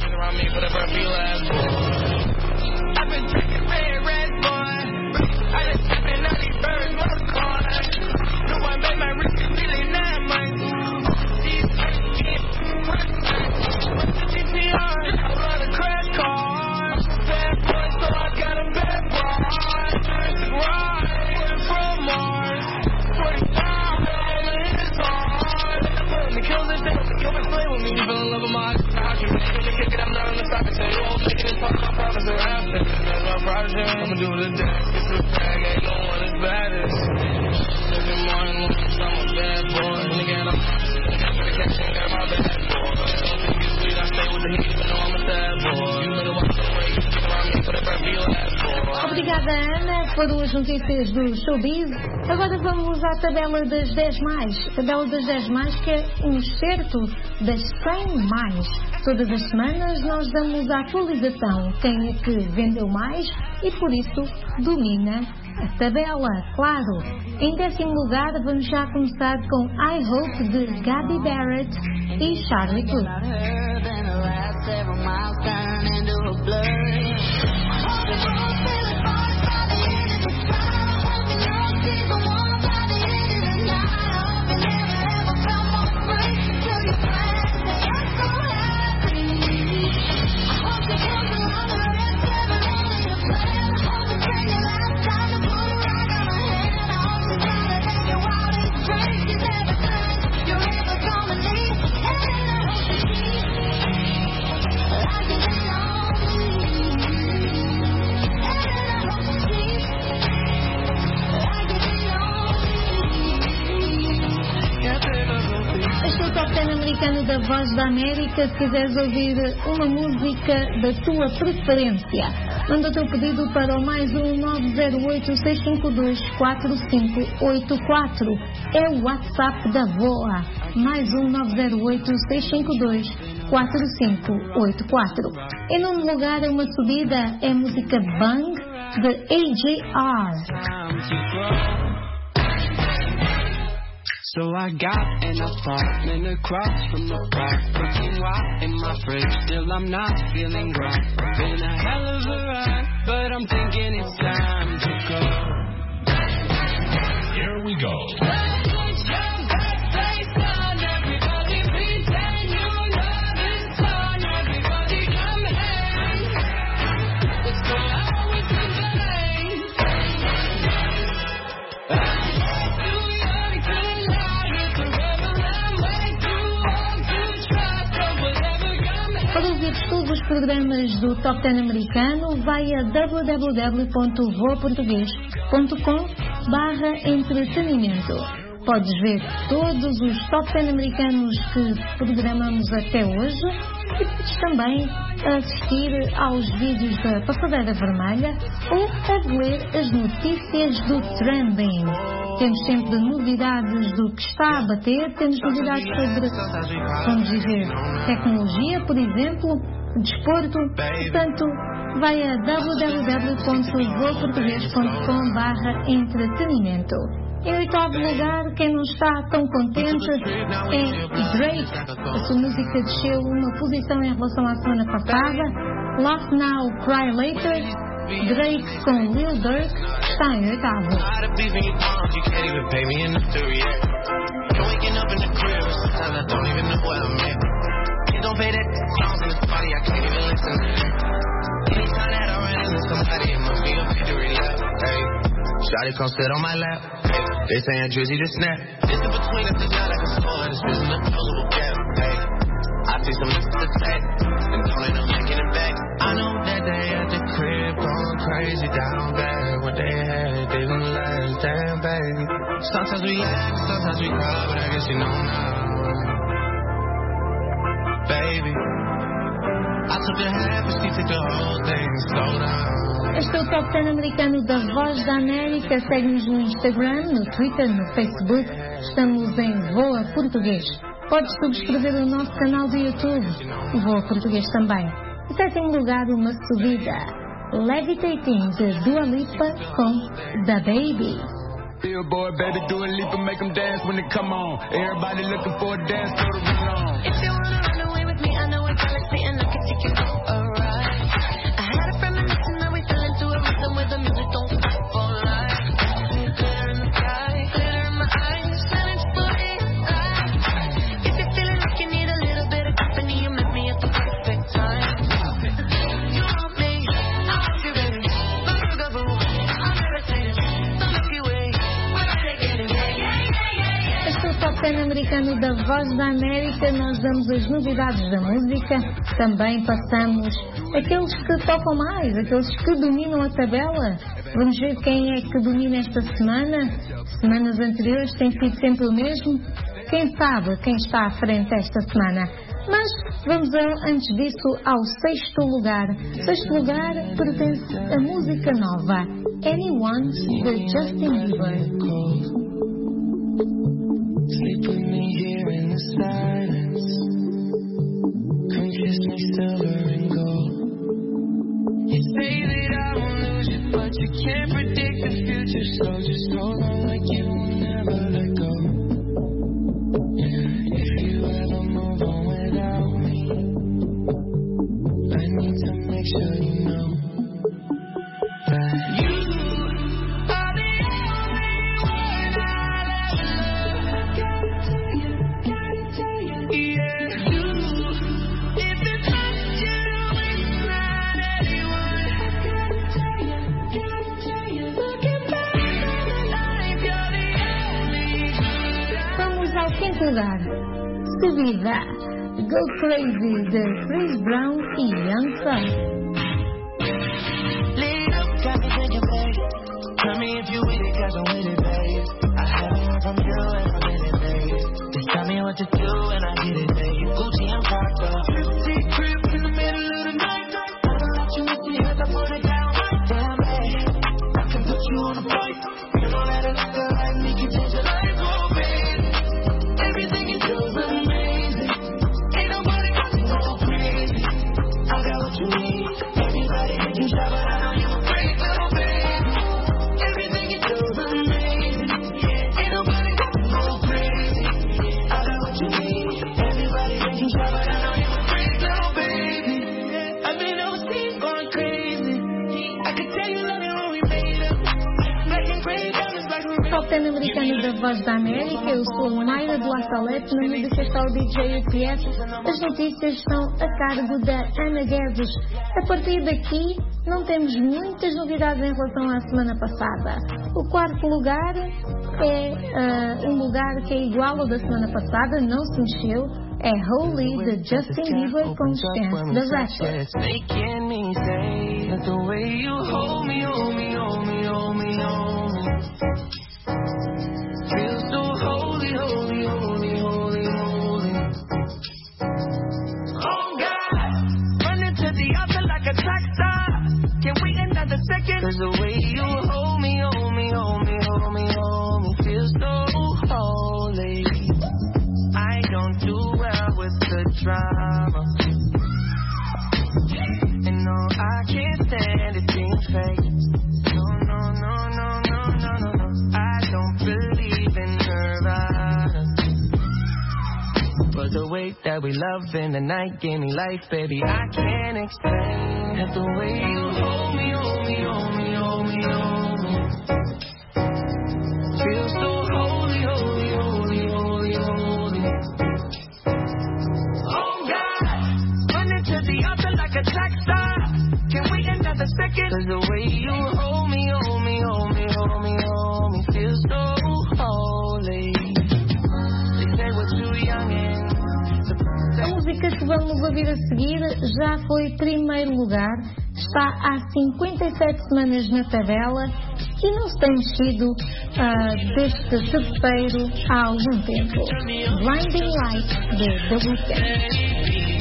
I'ma do the dance, get the bag, ain't no one as bad as every morning when I'm a bad boy. Nigga, and I'm the catch, ain't got my bad boy. Don't think it's sweet, I stay with the heat, but no, I'm a sad boy. You better watch the way you stick around me, but it better be last boy. Obrigada, Ana. Foram as notícias do Showbiz. Agora vamos à tabela das 10 mais. Tabela das 10 mais, que é um excerto das 100 mais. Todas as semanas nós damos a atualização, quem é que vendeu mais e por isso domina a tabela, claro. Em 10º lugar vamos já começar com I Hope de Gabby Barrett e Charlie Puth. Americano da Voz da América. Se quiseres ouvir uma música da tua preferência, manda o teu pedido para o mais 908-652-4584. É o WhatsApp da VOA. Mais 908-652-4584. Em nono lugar, é uma subida, é a música Bang, de AJR. So I got an apartment across from the park, cooking wild in my fridge, still I'm not feeling right. Been a hell of a ride, but I'm thinking it's time to go. Here we go. Todos os programas do Top 10 americano, vai a www.voaportugues.com/entretenimento. Podes ver todos os Top 10 americanos que programamos até hoje e podes também assistir aos vídeos da Passadeira Vermelha ou a ler as notícias do Trending. Temos sempre novidades do que está a bater, temos novidades sobre, vamos dizer, tecnologia, por exemplo, desporto. Portanto, vai a www.voaportugues.com/entretenimento. Em oitavo lugar, quem não está tão contente é Drake. A sua música desceu uma posição em relação à semana passada. Laugh Now, Cry Later. Drake com Lil Durk está em oitavo. Shawty come sit on my lap. They saying Drizzy just snap. This in between us is not like a score. This isn't a closable gap. I see some niggas attack and don't end up making it back. I know that they at the crib going crazy down bad. What they had didn't last, damn baby. Sometimes we laugh, sometimes we cry, but I guess you know now, baby. I took the half and she took the whole thing. Slow down. Este é o Top 10 americano da Voz da América. Segue-nos no Instagram, no Twitter, no Facebook. Estamos em Voa Português. Podes subscrever o nosso canal do YouTube, Voa Português também. Em sétimo lugar, uma subida. Levitating, de Dua Lipa com The Baby. Billboard, baby, do a leap and make them dance when they come on. Everybody looking for a dance floor to run on. If you wanna run away with me, I know a galaxy and I can take you for a ride. I had a premonition that we fell into a rhythm where the music don't stop for life. Glitter in the sky, glitter in my eyes, shining for it. If you're feeling like you need a little bit of company, you met me at the perfect time. You want me, I want you, baby. Bugaboo, I'm everything. The Milky Way, we're taking it. Este é o Top 10 americano da Voz da América. Nós damos as novidades da música. Também passamos aqueles que tocam mais, aqueles que dominam a tabela. Vamos ver quem é que domina esta semana. Semanas anteriores tem sido sempre o mesmo. Quem sabe quem está à frente esta semana. Mas vamos, antes disso, ao sexto lugar. Sexto lugar pertence à música nova, Anyone, de Justin Bieber. Sleep with me here in the silence. Come kiss me silver and gold. You say that I won't lose you, but you can't predict the future, so just hold on like you will never let go. Yeah, if you ever move on without me, I need to make sure you know that you are the only one I'll ever love. Gotta tell you, yeah, you. If it's not you, it's not anyone. Gotta tell you. Looking back on the life, you're the only good. Vamos ao quinto lugar. Subida. Go Crazy, de Chris Brown e Young Thug. Lead up, got me thinking, babe. Tell me if you with it, 'cause I'm with it, babe. I haven't heard from you in a minute, babe. Just tell me what to do and I get it, babe. can try, but I know you a great little baby. Everything you do is amazing. Ain't nobody got to go crazy. I got what you need. Everybody they can try, but I know you a great little baby. I've been overseas going crazy. I could tell you love it when we made up. Black and gray diamonds like a Top 10 americano da Voz da América, eu sou Mayra de La Salete, na música está o DJ UPS. As notícias estão a cargo da Ana Guedes. A partir daqui, não temos muitas novidades em relação à semana passada. O quarto lugar é um lugar que é igual ao da semana passada, não se mexeu. É Holy, de Justin Bieber com Chance the Rapper. Making me say that the way you hold me, hold me, hold me, hold me, hold me. Feel so holy, holy, holy, holy, holy. Oh God, running to the altar like a track star. Can't wait another second. Cause the way you hold me, hold me, hold me, hold me, hold me. Feel so holy. I don't do well with the drama. And no, I can't stand it being fake. No, no, no, no, no, no, no, no. I don't believe in Nirvana. But the way that we love in the night gave me life, baby. I can't explain that the way you hold me, hold me, hold me, hold me, hold me. Feel so holy, holy, holy, holy, holy. Oh God, running to the altar like a track star. Can't wait another second. Cause the way you hold me, hold me, hold me, hold me, hold me. Feel so holy. They say we're too young and A música que vamos ouvir a seguir já foi primeiro lugar, está há 57 semanas na tabela e não se tem mexido deste terceiro há algum tempo. Blinding Lights, de The Weeknd.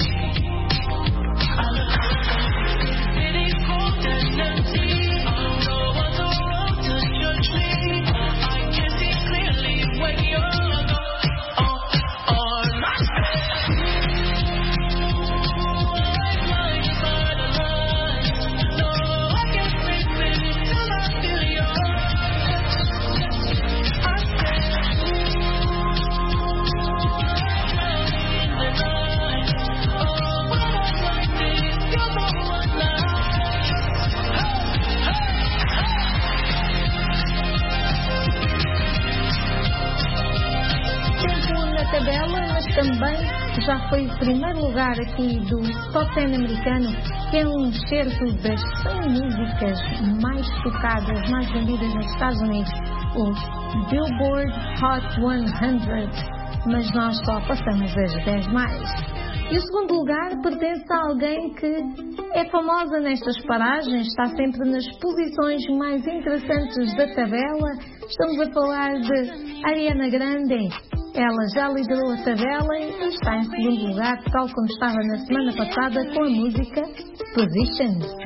Também já foi o primeiro lugar aqui do Top 10 americano, que é um excerto das 100 músicas mais tocadas, mais vendidas nos Estados Unidos, o Billboard Hot 100, mas nós só passamos as 10 mais. E o segundo lugar pertence a alguém que é famosa nestas paragens, está sempre nas posições mais interessantes da tabela. Estamos a falar de Ariana Grande. Ela já liderou a tabela e está em segundo lugar, tal como estava na semana passada com a música Position.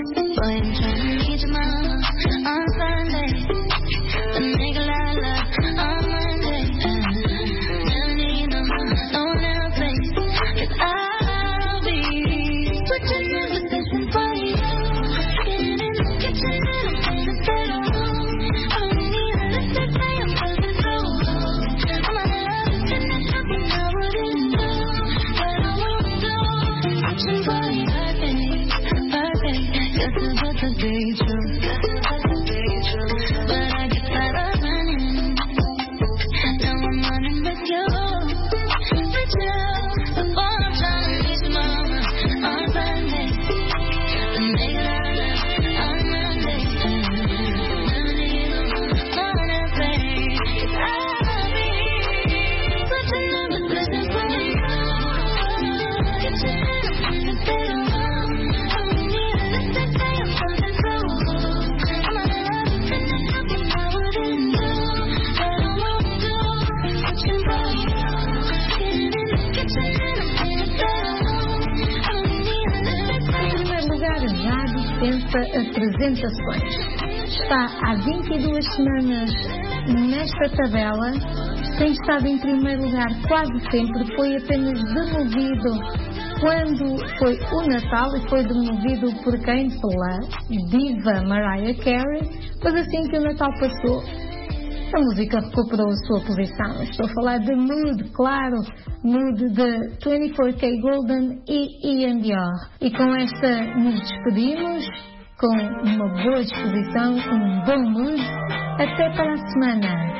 Apresentações. Está há 22 semanas nesta tabela, tem estado em primeiro lugar quase sempre, foi apenas demovido quando foi o Natal e foi demovido por quem? Pela diva Mariah Carey, mas assim que o Natal passou, a música recuperou a sua posição. Estou a falar de Mood, claro, Mood de 24K Golden e Ian Dior. E com esta nos despedimos, com uma boa disposição, um bom mood. Até para a semana.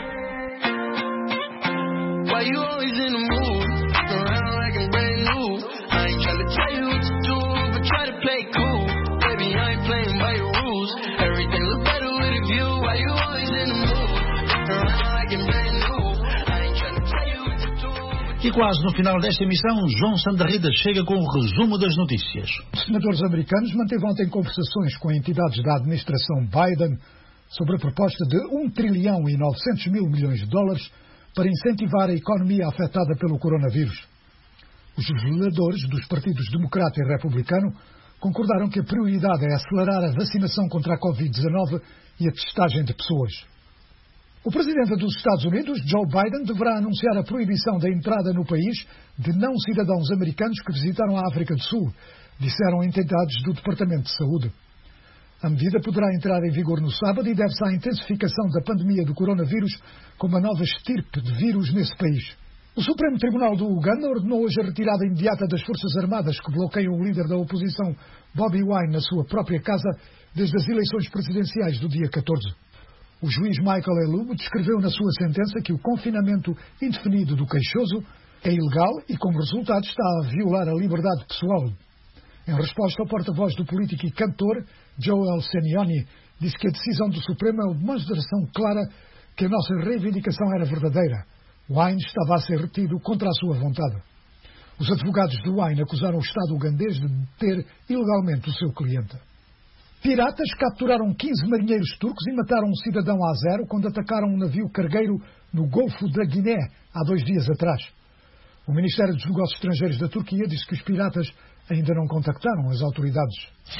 Why you always in the mood? Around like I'm brand new. I ain't trying to tell you what to do, but try to play cool. Baby, I ain't playing by your rules. Everything looks better with a view. Why you always in the mood? Around like I'm brand new. I ain't trying to tell you what to do. E quase no final desta emissão, João Santarrida chega com o resumo das notícias. Os senadores americanos manteve ontem conversações com entidades da administração Biden sobre a proposta de $1 trilhão e 900 mil milhões de dólares para incentivar a economia afetada pelo coronavírus. Os legisladores dos partidos democrata e republicano concordaram que a prioridade é acelerar a vacinação contra a Covid-19 e a testagem de pessoas. O presidente dos Estados Unidos, Joe Biden, deverá anunciar a proibição da entrada no país de não cidadãos americanos que visitaram a África do Sul, disseram entidades do Departamento de Saúde. A medida poderá entrar em vigor no sábado e deve-se à intensificação da pandemia do coronavírus com uma nova estirpe de vírus nesse país. O Supremo Tribunal do Uganda ordenou hoje a retirada imediata das Forças Armadas que bloqueiam o líder da oposição, Bobi Wine, na sua própria casa desde as eleições presidenciais do dia 14. O juiz Michael Elubo descreveu na sua sentença que o confinamento indefinido do queixoso é ilegal e, como resultado, está a violar a liberdade pessoal. Em resposta, o porta-voz do político e cantor, Joel Senioni, disse que a decisão do Supremo é uma demonstração clara que a nossa reivindicação era verdadeira. Wine estava a ser retido contra a sua vontade. Os advogados de Wine acusaram o Estado ugandês de deter ilegalmente o seu cliente. Piratas capturaram 15 marinheiros turcos e mataram um cidadão a zero quando atacaram um navio cargueiro no Golfo da Guiné há 2 dias atrás. O Ministério dos Negócios Estrangeiros da Turquia disse que os piratas ainda não contactaram as autoridades.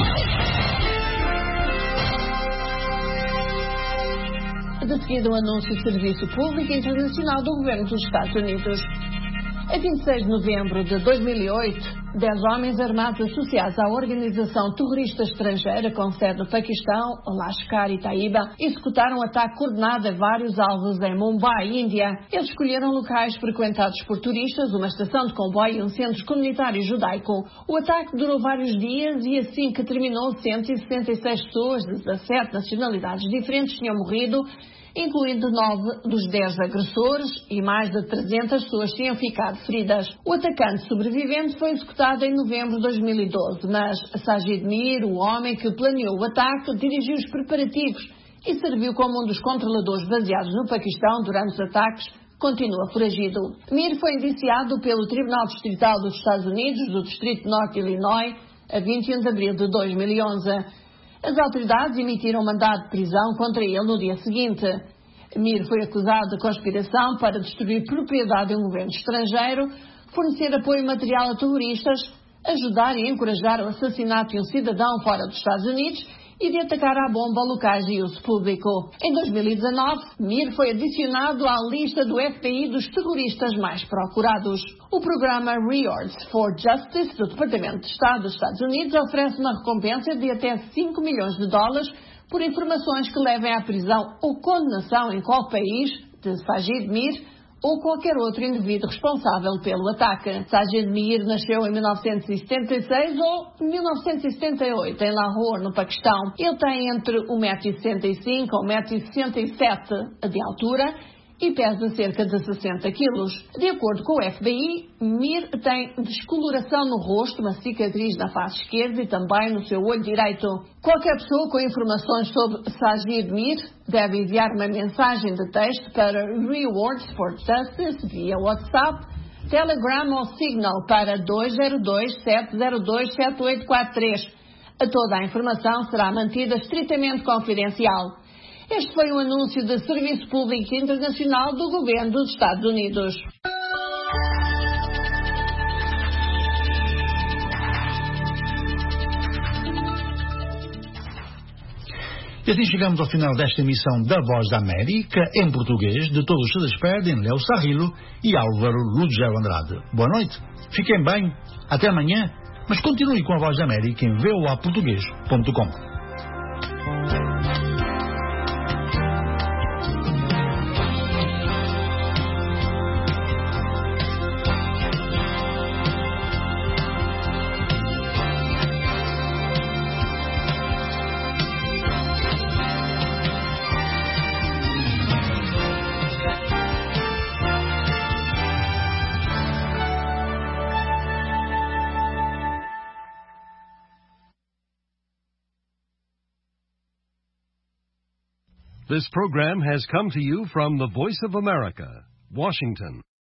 De seguida, o anúncio de serviço público internacional do governo dos Estados Unidos. Em 26 de novembro de 2008, 10 homens armados associados à organização terrorista estrangeira com sede no Paquistão, Lashkar-e-Taiba, executaram um ataque coordenado a vários alvos em Mumbai, Índia. Eles escolheram locais frequentados por turistas, uma estação de comboio e um centro comunitário judaico. O ataque durou vários dias e assim que terminou, 166 pessoas de 17 nacionalidades diferentes tinham morrido, incluindo 9 dos 10 agressores, e mais de 300 pessoas tinham ficado feridas. O atacante sobrevivente foi executado em novembro de 2012, mas Sajid Mir, o homem que planeou o ataque, dirigiu os preparativos e serviu como um dos controladores baseados no Paquistão durante os ataques, continua foragido. Mir foi indiciado pelo Tribunal Distrital dos Estados Unidos, do Distrito Norte de Illinois, a 21 de abril de 2011. As autoridades emitiram mandado de prisão contra ele no dia seguinte. Mir foi acusado de conspiração para destruir propriedade de um governo estrangeiro, fornecer apoio material a terroristas, ajudar e encorajar o assassinato de um cidadão fora dos Estados Unidos e de atacar à bomba locais de uso público. Em 2019, Mir foi adicionado à lista do FBI dos terroristas mais procurados. O programa Rewards for Justice do Departamento de Estado dos Estados Unidos oferece uma recompensa de até $5 milhões por informações que levem à prisão ou condenação em qual país de Sajid Mir ou qualquer outro indivíduo responsável pelo ataque. Sajid Mir nasceu em 1976 ou 1978 em Lahore, no Paquistão. Ele tem entre 1,65 m e 1,67 m de altura e pesa cerca de 60 quilos. De acordo com o FBI, Mir tem descoloração no rosto, uma cicatriz na face esquerda e também no seu olho direito. Qualquer pessoa com informações sobre Sajid Mir deve enviar uma mensagem de texto para Rewards for Justice via WhatsApp, Telegram ou Signal para 202-702-7843. Toda a informação será mantida estritamente confidencial. Este foi um anúncio de serviço público internacional do governo dos Estados Unidos. E assim chegamos ao final desta emissão da Voz da América, em português. De todos se despedem Léo Sarrilo e Álvaro Lugero Andrade. Boa noite, fiquem bem, até amanhã, mas continue com a Voz da América em voaportuguês.com. This program has come to you from the Voice of America, Washington.